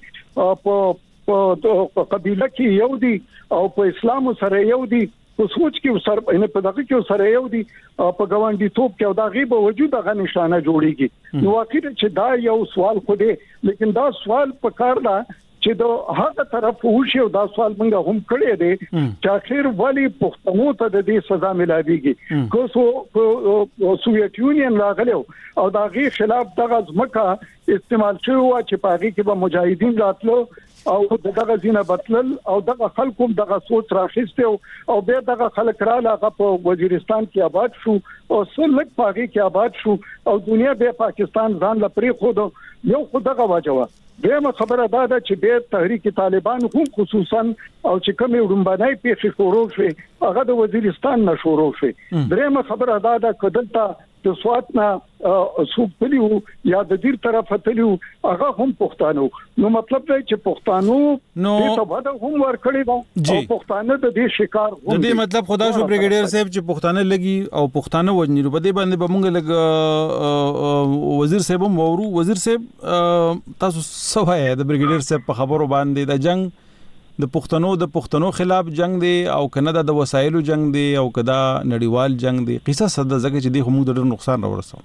په قبیله کې یو دي او په اسلام سره یو دي په سوچ کې سره نه په دغه کې سره یو دي په ګوانډي توپ کې دا غیب وجود هغه نشانه جوړیږي نو اخر چې دا یو سوال خو دی لیکن دا سوال په کار ده چې دا هغه طرف وشي او دا سوال موږ هم کړی دی چې اخر ولی پښتنو ته د دې سزا ملایږي کو سو سوویت یونین راغلو او دا غي خلاف دغه ځمکه استعمال شو چې پاږي کې به مجاهدین راتلو او دغه زینه بتلل او دغه خلکو دغه سوچ راخسته او به دغه خلک را لاغه په وزیرستان کې آباد شو او سلک پاږي کې آباد شو او دنیا به پاکستان ځان لپاره خود یو خود دغه واجوه دغه خبره دا ده چې به تحریک طالبان هم خصوصا او چې کوم وړاندې پیښې شروع شوه هغه د وزیرستان نه شروع شوه دغه خبره دا ده کدلته د سوات نه سوق پلیو یا د دیر طرف تلیو هغه هم پښتانو نو مطلب دی چې پښتانو د تبادل هم ورکړي دا او پښتانه د دې شکار هم د دې مطلب خدا شو بریګیډر صاحب چې پښتانه لګي او پښتانه وجنی په دې باندې به مونږ لګ وزیر صاحب مورو وزیر صاحب تاسو سوای د بریګیډر صاحب په خبرو باندې د جنگ د پښتنو د پښتنو خلاف جنگ دی او کنه د وسایلو جنگ دی او کدا نړیوال جنگ دی قصه صد زګه چې دی هم د نقصان راورسو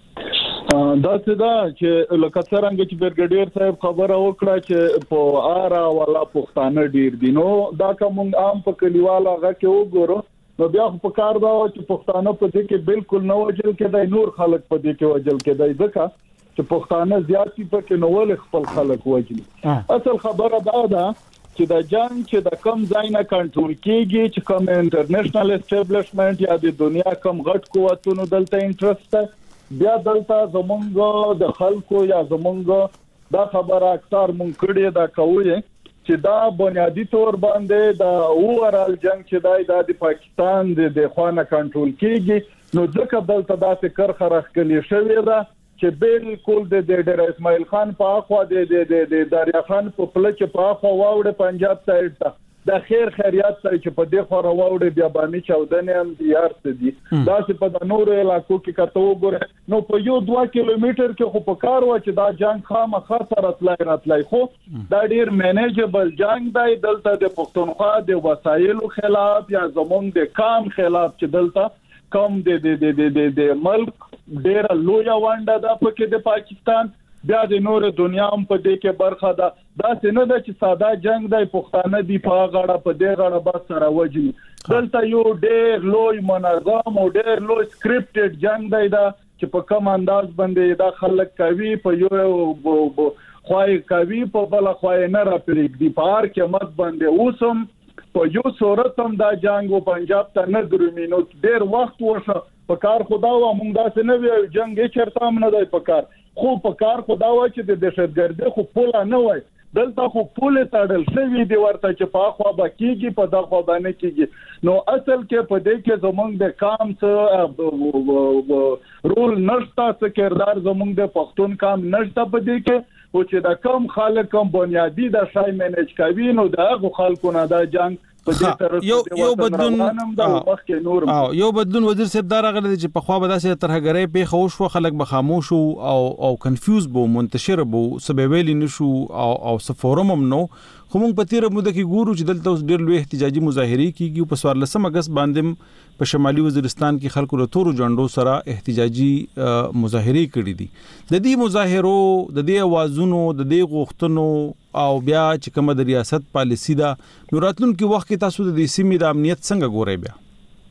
دا څه دا چې لکه څنګه چې برګډیر صاحب خبره وکړه چې په آرا ولا پښتانه ډیر دي نو دا کوم عام په کلیواله هغه کې وګورو نو بیا په کار دا چې پښتانه په دې کې بالکل نو وجل کېدای نور خلک په دې کې وجل کېدای ځکه چې پښتانه زیاتی په کې نو ول خپل خلک وجل اصل خبره دا ده چې د جنگ چې د کم ځای نه کنټرول کیږي چې کوم انټرنیشنل اسټابلیشمنت یا د دنیا کم غټ قوتونو دلته انټرست بیا دلته زمونږ د خلکو یا زمونږ دا خبره اکثر مونږ کړی دا کوي چې دا بنیادی تور باندې د اوورال جنگ چې د پاکستان د خوانه کنټرول کیږي نو ځکه دلته دا فکر خرخ کلی شوی دا چې بالکل د ډېر اسماعیل خان په اخوا د د داریا خان په پلچ په اخوا واوړ پنجاب سایډ ته د خیر خیریات سره چې په دې خو راوړ بیا باندې چودنې هم دیار څه دي دا چې په نورو علاقو کې کته وګوره نو په یو دوه کیلومتر کې خو په کار و چې دا جنگ خامخا سره تلای راتلای خو دا ډیر مینیجبل جنگ دی دلته د پښتونخوا د وسایلو خلاف یا زمون د کام خلاف چې دلته کوم د د د د ملک ډیر لوی وانډه ده په کې د پاکستان بیا د نور دنیا هم په دې کې برخه ده دا څنګه ده چې ساده جنگ دی پښتانه دی په غاړه په دې غاړه بس سره وجني دلته یو ډیر لوی منظم او ډیر لوی سکرپټډ جنگ دی دا چې په کوم انداز باندې دا خلک کوي په یو خوای کوي په بل خوای نه را پرېږدي په هر قیمت باندې اوسم په یو صورت هم دا جنگ او پنجاب ته نه درومي نو ډېر وخت وشه په کار خدا و موږ داسې نه وي جنگ یې چرته هم نه دی په کار خو په کار خدا و چې د دهشتګردۍ خو پوله نه وای دلته خو پوله تړل شوی دی ورته چې په خوا به کېږي په دغه خوا باندې کېږي نو اصل کې په دې کې زمونږ د کام څه رول نشته څه کردار زمونږ د پښتون کام نشته په دې کې او چې د کم خلک کم بنیادی د شای مینج کوي نو دغه خلکو نه دا جنگ یو یو بدلون او یو بدلون وزیر صاحب دا راغلی چې په خوا به داسې ترهګرۍ په خوش و خلک به خاموش او او کنفیوز بو منتشر بو سبب ویل نشو او او فورم هم نو خو موږ په تیر مده کې ګورو چې دلته اوس ډېر لوی احتجاجي مظاهرې کیږي په څوارلسم اگست باندې په شمالي وزیرستان کې خلکو له تورو جنډو سره احتجاجي مظاهرې کړې دي د دې مظاهرو د دې اوازونو د دې غوښتنو او بیا چې کومه د ریاست پالیسی دا نو راتلونکي وخت کې تاسو د دې سیمې د امنیت څنګه ګورئ بیا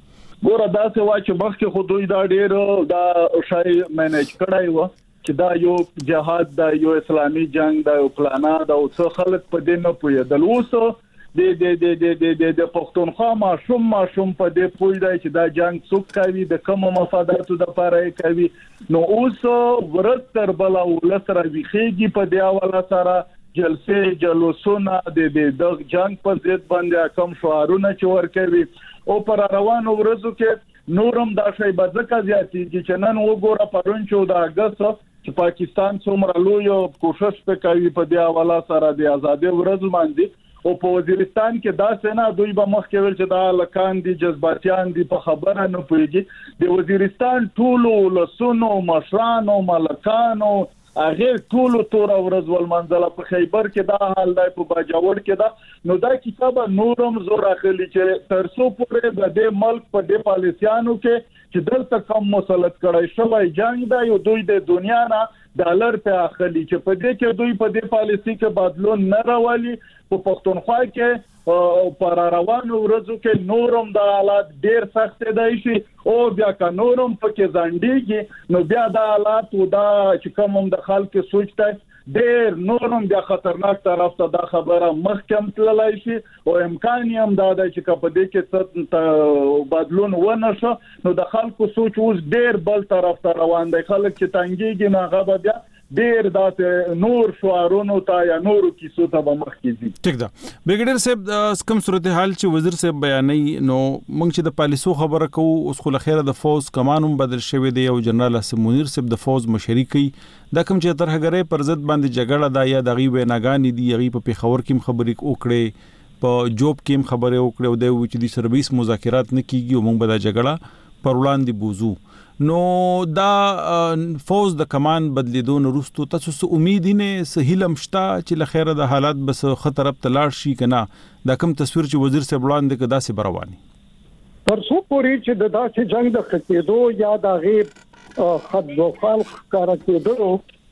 ګوره دا څه وا چې مخکې خو دوی دا ډېر دا شای مینج کړای و چې دا یو جهاد دا یو اسلامي جنگ دا یو پلانا دا او څه خلک په دې نه پوهېدل اوس د د د د د د پښتونخوا ماشوم ماشوم په دې پوه دی چې دا جنگ څوک کوي د کوم مفاداتو د لپاره کوي نو اوس ورتر بل او لسره ویخيږي په دی حواله سره جلسه جلوسونه د د جنگ په ضد باندې کوم شعارونه چې ورکوي او پر روانو ورځو کې نورم دا شی بځکه زیاتېږي چې نن وګوره پرون چودہ اگست چې پاکستان څومره لوی کوشش وکړي په دی حواله سره د ازادي ورځ باندې او په وزیرستان کې دا سینا دوی به مخکې ویل چې دا لکان دي جذباتيان دي په خبره نه پوهیږي د وزیرستان ټولو لسونو مشرانو ملکانو هغه ټول تور ورځ ول منځله په خیبر کې دا حال دی په باجوړ کې دا نو دا کتابه نورم زور اخلي چې ترسو پورې د دې ملک په دې پالیسیانو کې چې دلته کم مسلط کړای شوی جنگ دا یو دوی د دنیا نه ډالر په اخلي چې په دې کې دوی په دې پالیسی کې بدلون نه راولي په پښتونخوا کې او پر روانو ورځو کې نورم د حالات ډیر سخت دی شي او بیا کا نورم پکې ځانډيږي نو بیا د حالات او دا چې کوم د خلکو سوچته ډیر نورم بیا خطرناک طرف ته دا خبره مخکم تللی شي او امکان یې هم دا دی چې په دې کې څه بدلون ونه شو نو د خلکو سوچ اوس ډیر بل طرف ته روان دی خلک چې تنګيږي نه غو بیا ډیر داسې نور شعارونو ته یا نورو کیسو ته به مخ کیږي ټیک ده بریګیډر صاحب کوم صورتحال چې وزیر صاحب بیانې نو موږ چې د پالیسو خبره کوو اوس خو لخيره د فوز کمانوم بدل شوی دی او جنرال اسم منیر صاحب د فوز مشري کوي دا کوم چې ترهګرۍ پر ضد باندې جګړه دا یا دغه ویناګانی دی یغي په پیښور کې خبرې وکړي په جوب کې خبرې وکړي او د وچ دي سرویس مذاکرات نه کیږي او موږ به دا جګړه پر وړاندې بوزو نو دا فوز د کمان بدلیدو نورستو تاسو امید نه سهیلم شتا چې لخيره د حالات بس خطر اب تلاړ شي کنه دا کوم تصویر چې وزیر صاحب وړاندې کدا سي برواني تر څو پورې چې د داسې جنگ د خکېدو یا د غیب خد او خلق کار کېدو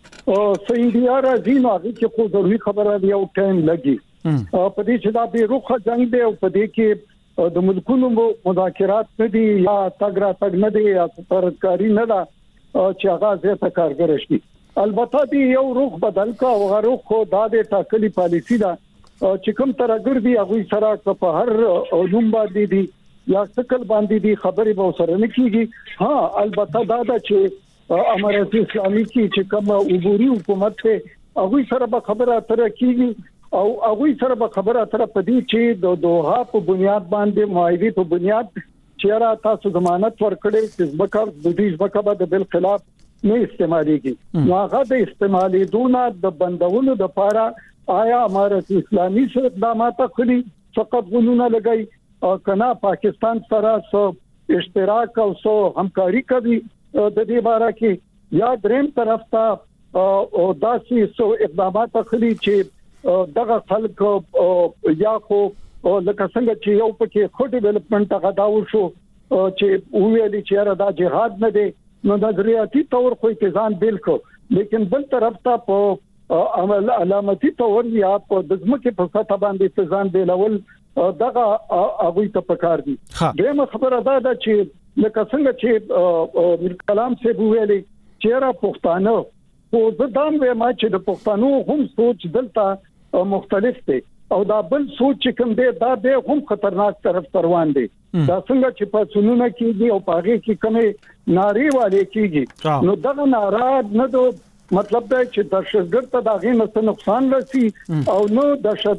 سیندیا راځي نو هغه چې خو ضروري خبره دی او ټایم لګي په دې چې دا به روخه جنگ دی او په دې کې د ملکونو مذاکرات نه دي یا تګرا تګ نه دي یا ترکاری نه ده چې هغه زیاته کارګر شي البته دی یو روخ بدل کا او هغه روخ خو د دې ټاکلي پالیسی ده چې کوم ترګر دی هغه سره په هر علوم باندې دي یا څکل باندې دي خبرې به سره نه کیږي ها البته دا ده چې امارات اسلامي کې چې کوم عبوري حکومت ته هغه سره به خبره تر کیږي او هغه سره به خبره اتره پدې چې د دوه په بنیاد باندې معاهده په بنیاد چې را تاسو ضمانت ورکړي چې ځبکه د دې ځبکه به د بل خلاف نه استعماليږي نو هغه د استعمالي دونه د بندولو د لپاره آیا امارت اسلامي سره اقدامات کړی فقط غونونه لګي او کنا پاکستان سره سو اشتراک او سو همکاري کوي د دې باره کې یا دریم طرف ته او داسې سو اقدامات کړی چې دغه خلک یا خو لکه څنګه چې یو پکې خو ډیولپمنٹ هغه دا وشو چې ویلي چې را دا جهاد نه دی نو د ریاضي تور خو اتزان بالکل لیکن بل طرف ته په عمل علامتي تور یا په دزمکه په سطح باندې اتزان بیلول دغه هغه ته پکار دي دغه خبره دا ده چې لکه څنګه چې کلام سے ویلي چې را پښتانه خو زه دام وایم چې د پښتنو هم سوچ دلته مختلف دی او دا بل سوچ چې کوم دی دا به هم خطرناک طرف روان دی دا څنګه چې په سنونه کېږي او پاغه کې کومه ناری والے کېږي نو دغه ناراد نه دو مطلب دا چې دهشتګرد ته دغه نه نقصان رسي او نو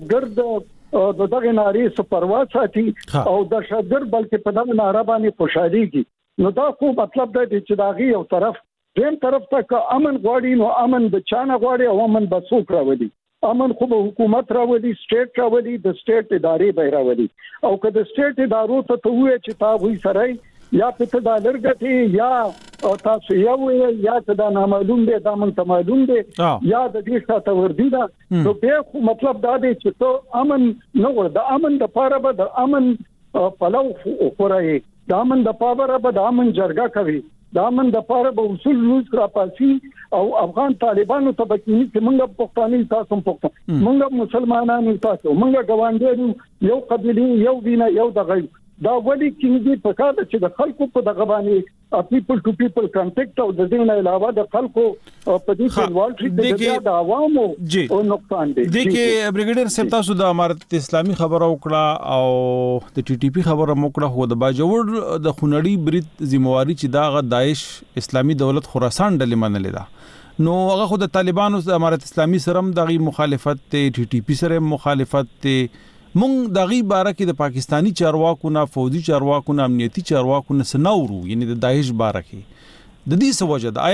دهشتګرد د دغه ناری سپروا ساتي او دهشتګرد بلکې په دغه ناره باندې خوشاليږي نو دا خو مطلب دا چې دغه یو طرف دیم طرف ته امن غواړي نو امن د چانه غواړي او امن بسوک راوړي امن خو به حکومت راوړي سټیټ راوړي د سټیټ ادارې به راوړي او که د سټیټ ادارو ته ته وې چې تا وې سره یا په ډالر ګټي یا تاسو یو یا دا نامعلوم دی دا من ته معلوم دی یا د دې ساته وردی دا نو به خو مطلب دا دی چې ته امن نه ور د امن د پاره به د امن پلو خورای د امن د پاره به د امن جرګه کوي د امن د پاره به اصول روز را پاسي او افغان طالبانو ته بکینی چې موږ پښتاني تاسو پښتون موږ مسلمانانو تاسو موږ ګوانډیو یو قبيله یو وینا یو دغه دا ولي کېږي په کار چې د خلکو په دغه باندې پیپل ټو پیپل کانټیکټ او د دې نه علاوه د خلکو په دې انوالو شي د عوامو او نقصان دي د کې بریګیډر صاحب تاسو د امارت اسلامي خبره وکړه او د ټي ټي پی خبره وکړه خو د باجوړ د خونړی برید ذمہواری چې دا داعش اسلامي دولت خراسان ډلې منلې ده نو هغه خو د طالبانو د امارت اسلامي سره هم دغه مخالفت ته ټي ټي پی سره مخالفت ته مونږ دغه باره کې د پاکستانی چارواکو نه فوجي چارواکو نه امنیتي چارواکو نه سنورو یعنی د داعش باره کې د دې سوجه د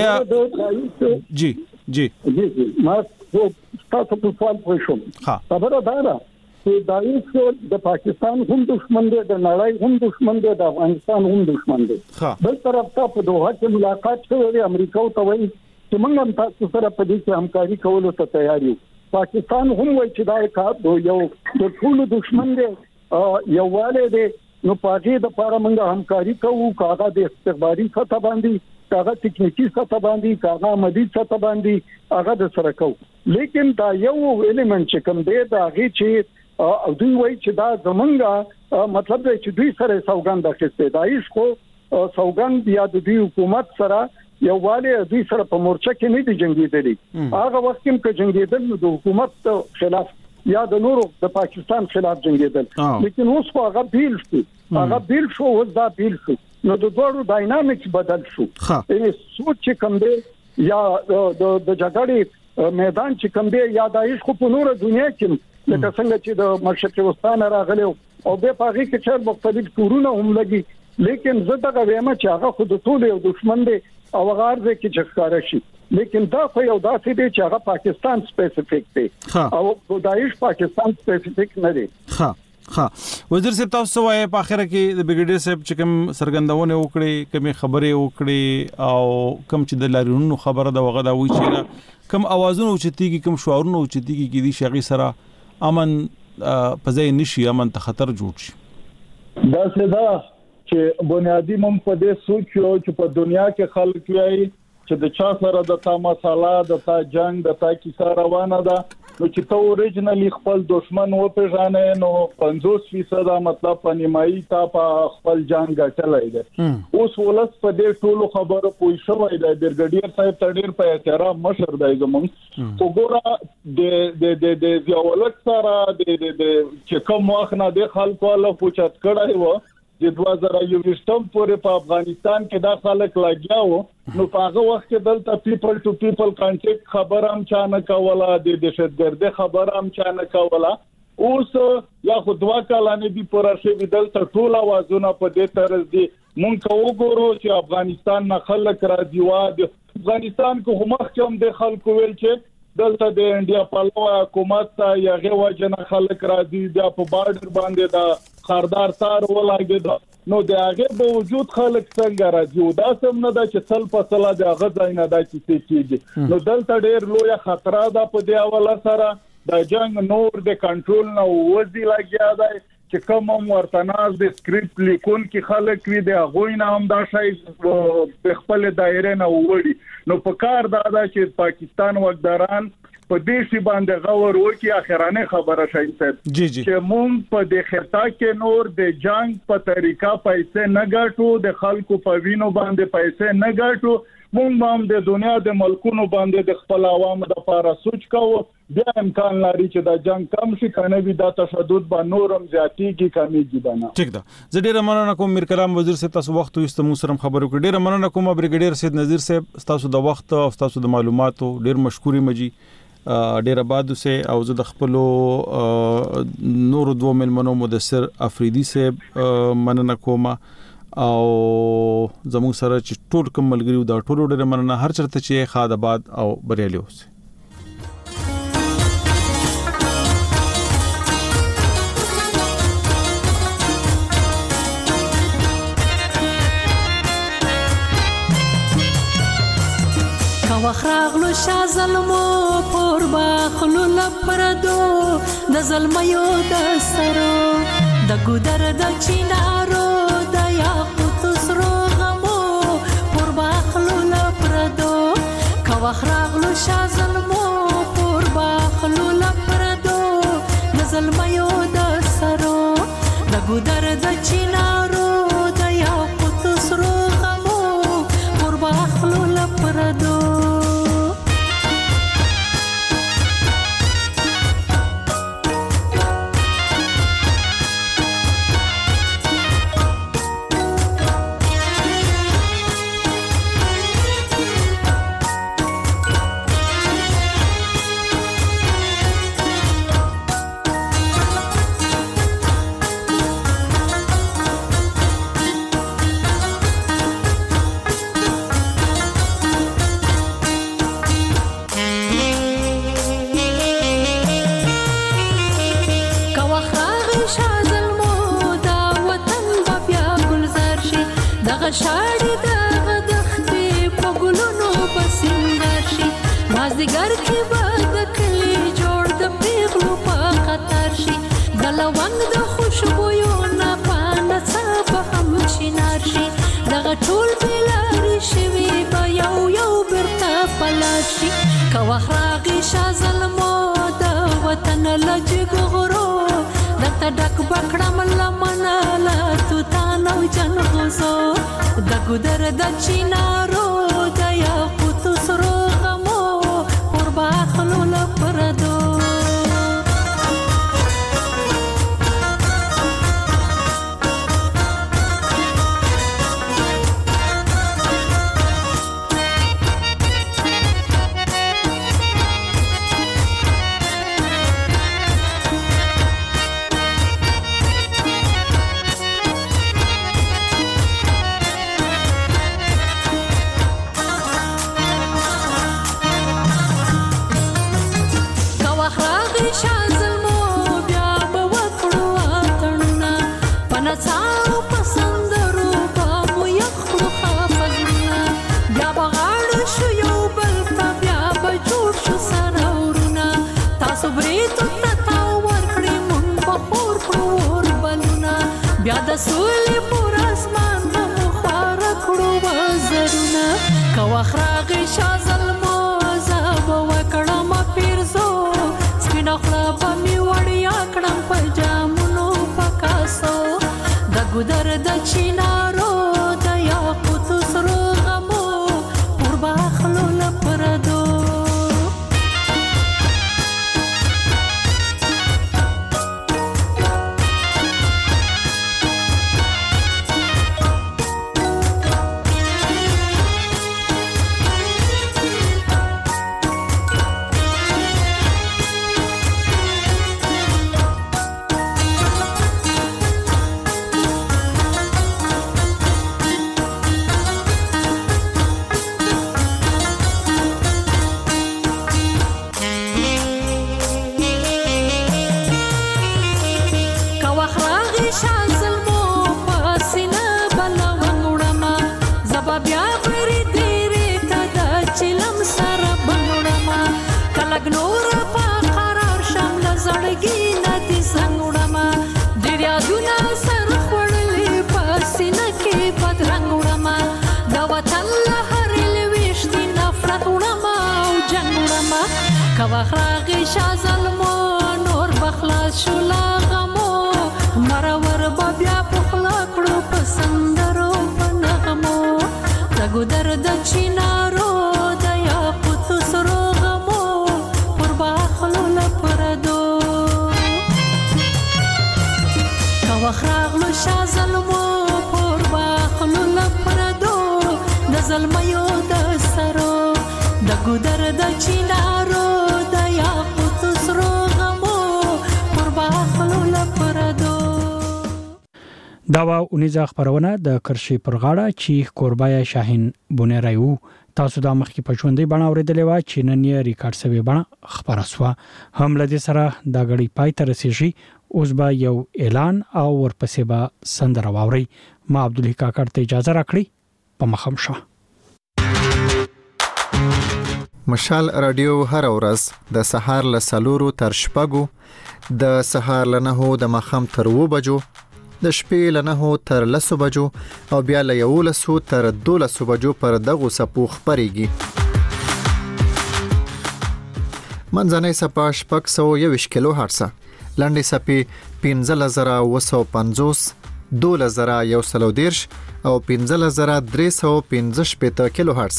آیا جی جی جی ما تاسو په سوال پوښوم خبره دا ده چې داعش د پاکستان هم دشمن دی د نړۍ هم دشمن دی د افغانستان هم دشمن دی بل طرف ته په دوحه کې ملاقات شوې امریکا او توي چې موږ هم تاسو سره په دې کې همکاري کولو ته تیار یو پاکستان هم وایي چې دا کار یو د ټول دشمن دی یو والي دی نو پاکي د لپاره موږ همکاري کوو کاغه د استخباري سطح باندې کاغه ټکنیکی سطح باندې کاغه مدي سطح باندې هغه د سره کوو لیکن دا یو الیمنت چې کوم دی دا هغه چې او دوی وایي چې دا زمونږه مطلب دی چې دوی سره سوګند اخیسته دا هیڅ خو سوګند یا د دوی حکومت سره یو والي دوی سره په مورچه کې نه دي جنگیدلي هغه وخت کې چې جنگیدل نو د حکومت خلاف یا د نورو د پاکستان خلاف جنگیدل لیکن اوس هغه بیل شو هغه بیل شو او دا بیل شو نو د دوړو ډاینامیکس بدل شو یعنی سوچ کوم دی یا د جګړې میدان چې کوم دی یا د هیڅ په نور دنیا کې لکه څنګه چې د مشرق وسطا راغلی او به پاږي کې چې مختلف کورونه هم لګي لیکن زه دا وایم چې هغه خود ټول یو دشمن دی او غارځه کې چخکاره شي لیکن دا خو یو داسې دی چې هغه پاکستان سپیسیفیک دی او داعش پاکستان سپیسیفیک نه دی ها ها وزیر صاحب تاسو وايي په اخر کې د بریګیډر صاحب چې کوم سرګندونه وکړي کوم خبرې وکړي او کوم چې د لارونو خبره دا وغه دا وی چې کوم اوازونه اوچتيږي کوم شعارونه اوچتيږي کې دي شغي سره امن پځای نشي امن ته خطر جوړ شي دا څه دا چې بنیادی مم په دې سوچ یو چې په دنیا کې خلک وایي چې د چا سره د تا مساله د تا جنگ د تا کیسه روانه ده نو چې ته اوریجنلی خپل دشمن و پیژانې نو پنځوس فیصد مطلب پنیمایي تا په خپل جنگ غټلای دی اوس ولس په دې ټولو خبرو پوي شوی دی برګډیر صاحب تډیر په احترام مشر دی زمونږ وګوره د د د د ځولک سره د د چې کوم وخت نه د خلکو له پوښت کړای و د دوه زره یوولسم پورې په افغانستان کې دا خلک لګیاو نو په هغه وخت کې دلته پیپل ټو پیپل کانټیکټ خبر هم چا نه کوله د دهشتګردي خبر هم چا نه کوله اوس یا خو دوا کلانه دی پرشه دلته ټول اوازونه په دې طرز دي مونږ وګورو چې افغانستان نه خلک راځي وا د افغانستان کو هم کوم د خلکو ویل چې دلته د انډیا پالو حکومت ته یغه وجنه خلک راځي د په بارډر باندې دا خاردار تار ولاګي نو د هغه په وجود خلک څنګه راځي دا سم نه دا چې څل په څل د هغه ځای نه دا چې کیږي نو دلته ډېر لوی خطر ده په دی اوله سره د جنگ نور د کنټرول نه وځي لګیا دی چې کوم ورتناز د سکرپټ لیکون کې خلک وي د هغه نه هم دا شای په خپل دایره نه وړي نو په کار دا ده چې پاکستان وګداران په دې سی باندې غور وکي اخرانه خبره شاین صاحب جی جی چې مونږ په دې خطا کې نور د جنگ په طریقه پیسې نه ګټو د خلکو په وینو باندې پیسې نه ګټو مونږ هم د دنیا د ملکونو باندې د خپل عوامو د لپاره سوچ کوو بیا امکان لري چې دا جنگ کم شي کنه وي دا تشدد به نورم زیاتېږي کمیږي بنا ٹھیک ده زه ډیره مننه کوم میر کلام وزیر صاحب تاسو وخت وست مو سره خبرو کړ ډیره مننه کوم بریګیډیر سید نذیر صاحب تاسو د وخت او تاسو د معلوماتو ډیر مشکوري مجي ډیر آباد سه او زه د خپل نور دوه ملمنو مدثر افریدي صاحب مننه کوم او زموږ سره چې ټول کوم ملګریو دا ټول ډېر مننه هر چرته چې خاد آباد او بریالي اوسه وخراغلو شا ظلمو پور باخلو لپردو د ظلمیو د سرو د ګودر د چینارو د یاقوت سرو غمو پور باخلو لپردو کا وخراغلو شا ظلمو پور باخلو لپردو د ظلمیو د سرو د ګودر د چینارو د یاقوت سرو غمو پور باخلو لپردو شاړې د دختې په ګلونو پسندر شي مازدیګر کې به د کلي جوړ د پیغلو په خطر شي د لونګ د خوشبویو نه پاڼه څه به هم شینار شي دغه ټول بېلارې شوي به یو یو بیرته پلار شي که وخت راغی شا ظلمو د وطن له جګ غرو درته ډک به کړم لمنه له توتان او جنغوزو د ګودر د چینارو د یاقوتو سرو غمو پور باخلو لپردو بیا د سولې پر اسمان په خواره کړو وزرونه که وخت راغی شا ظلمو زه به وکړم پیرزو سپینه خوله به مې وړیا کړم په جامونو په کاسو د ګودر د چینارو د یاقوتو سرو غمو پور باخلو لپردو کواخراغي شازلمو نور بخلاص شولا غمو مرور بیا پخلا کړو پسندرو پنغمو دغه درد چینارو د یاقوت سرو غمو پر باخلو لپردو کواخراغلو شازلمو پر باخلو لپردو د زلمیو د سرو دغه درد چینارو د یاقوت سرو غمو پر باخلو لپردو. دا وا اونیزه خبرونه د کرشي پر غاړه چې کوربای شاهین بونیرایو تاسو د مخکې پښوندې بڼه اوریدلې و چې نن یې ریکارډ شوی بڼه خبره سو هم لدې سره د غړي پای تر رسیږي اوس به یو اعلان او ورپسې به سندره واوري ما عبدالله کاکړ ته اجازه راکړي په مخم شه. مشال رادیو هر ورځ د سهار له سلورو تر شپږو د سهار له نهو د مخم تر و بجو د شپې له نهو تر لسو بجو او بیا له یولسو تر دولسو بجو پر دغه سپو خبريږي. منځنۍ سپا شپږ سوه یوویشت کیلو هرتز، لنډې سپې پنځه زره اوه سوه پنځوس، دوله زره یو سل او دېرش او پنځه زره درې سوه پنځه شپېته کیلو هرتز.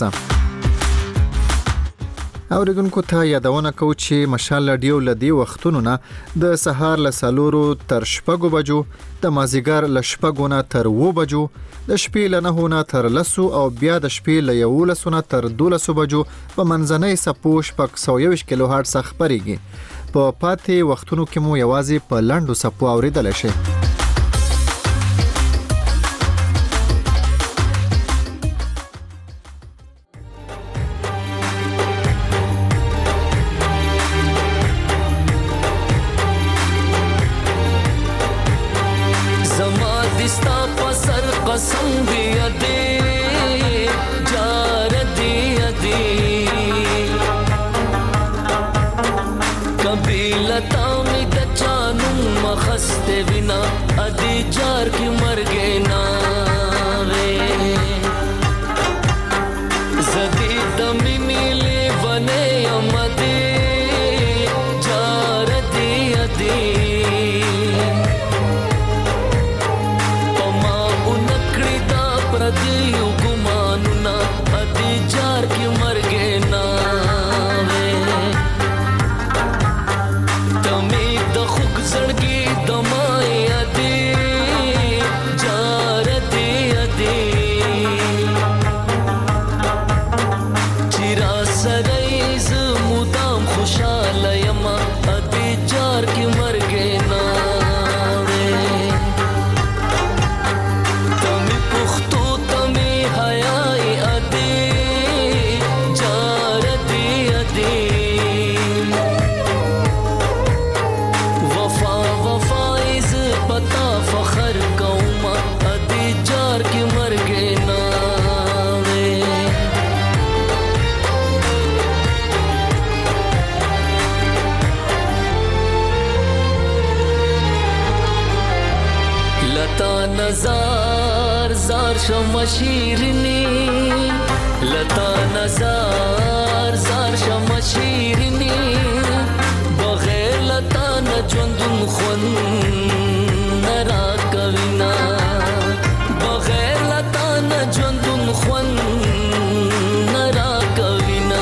اوریدونکو ته یادونه کو چې مشال رادیو لدی وختونو نه د سهار له سلورو تر شپږو بجو، د مازیګر له شپږو نه تر و بجو، د شپې له نهو نه تر لسو او بیا د شپې له یولسو نه تر دولسو بجو په منځنۍ سپو شپږ سوه یوویشت کیلو هرتز خبريږي. په پاتې وختونو کې مو یوازې په لنډو سپو اوریدل شي. نزار زار شم شیرینی لتا نزار زار شم شیرینی بغیر لتا نجوندون خون نرا کوینا بغیر لتا نجوندون خون نرا کوینا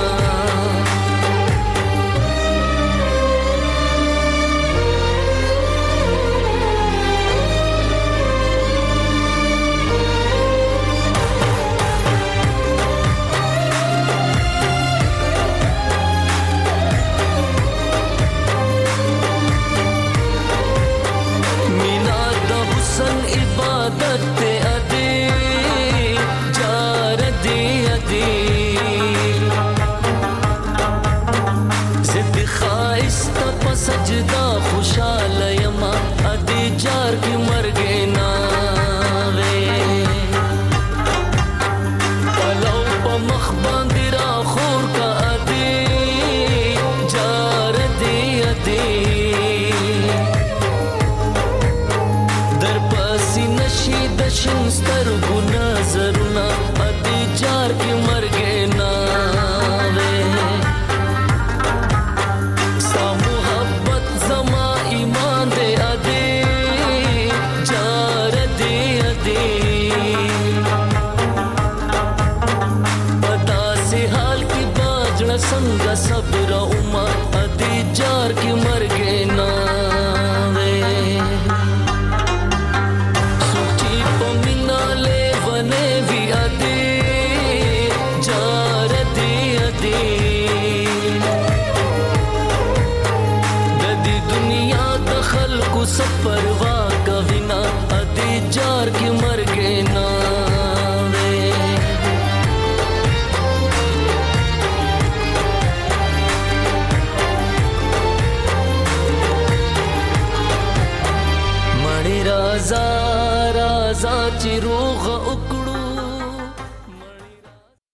संग सब्र उमा अदी जार की मर गए ना वे सुखी पमिना ले बने भी अदी जार दी अदी ददी दुनिया दखल को सफर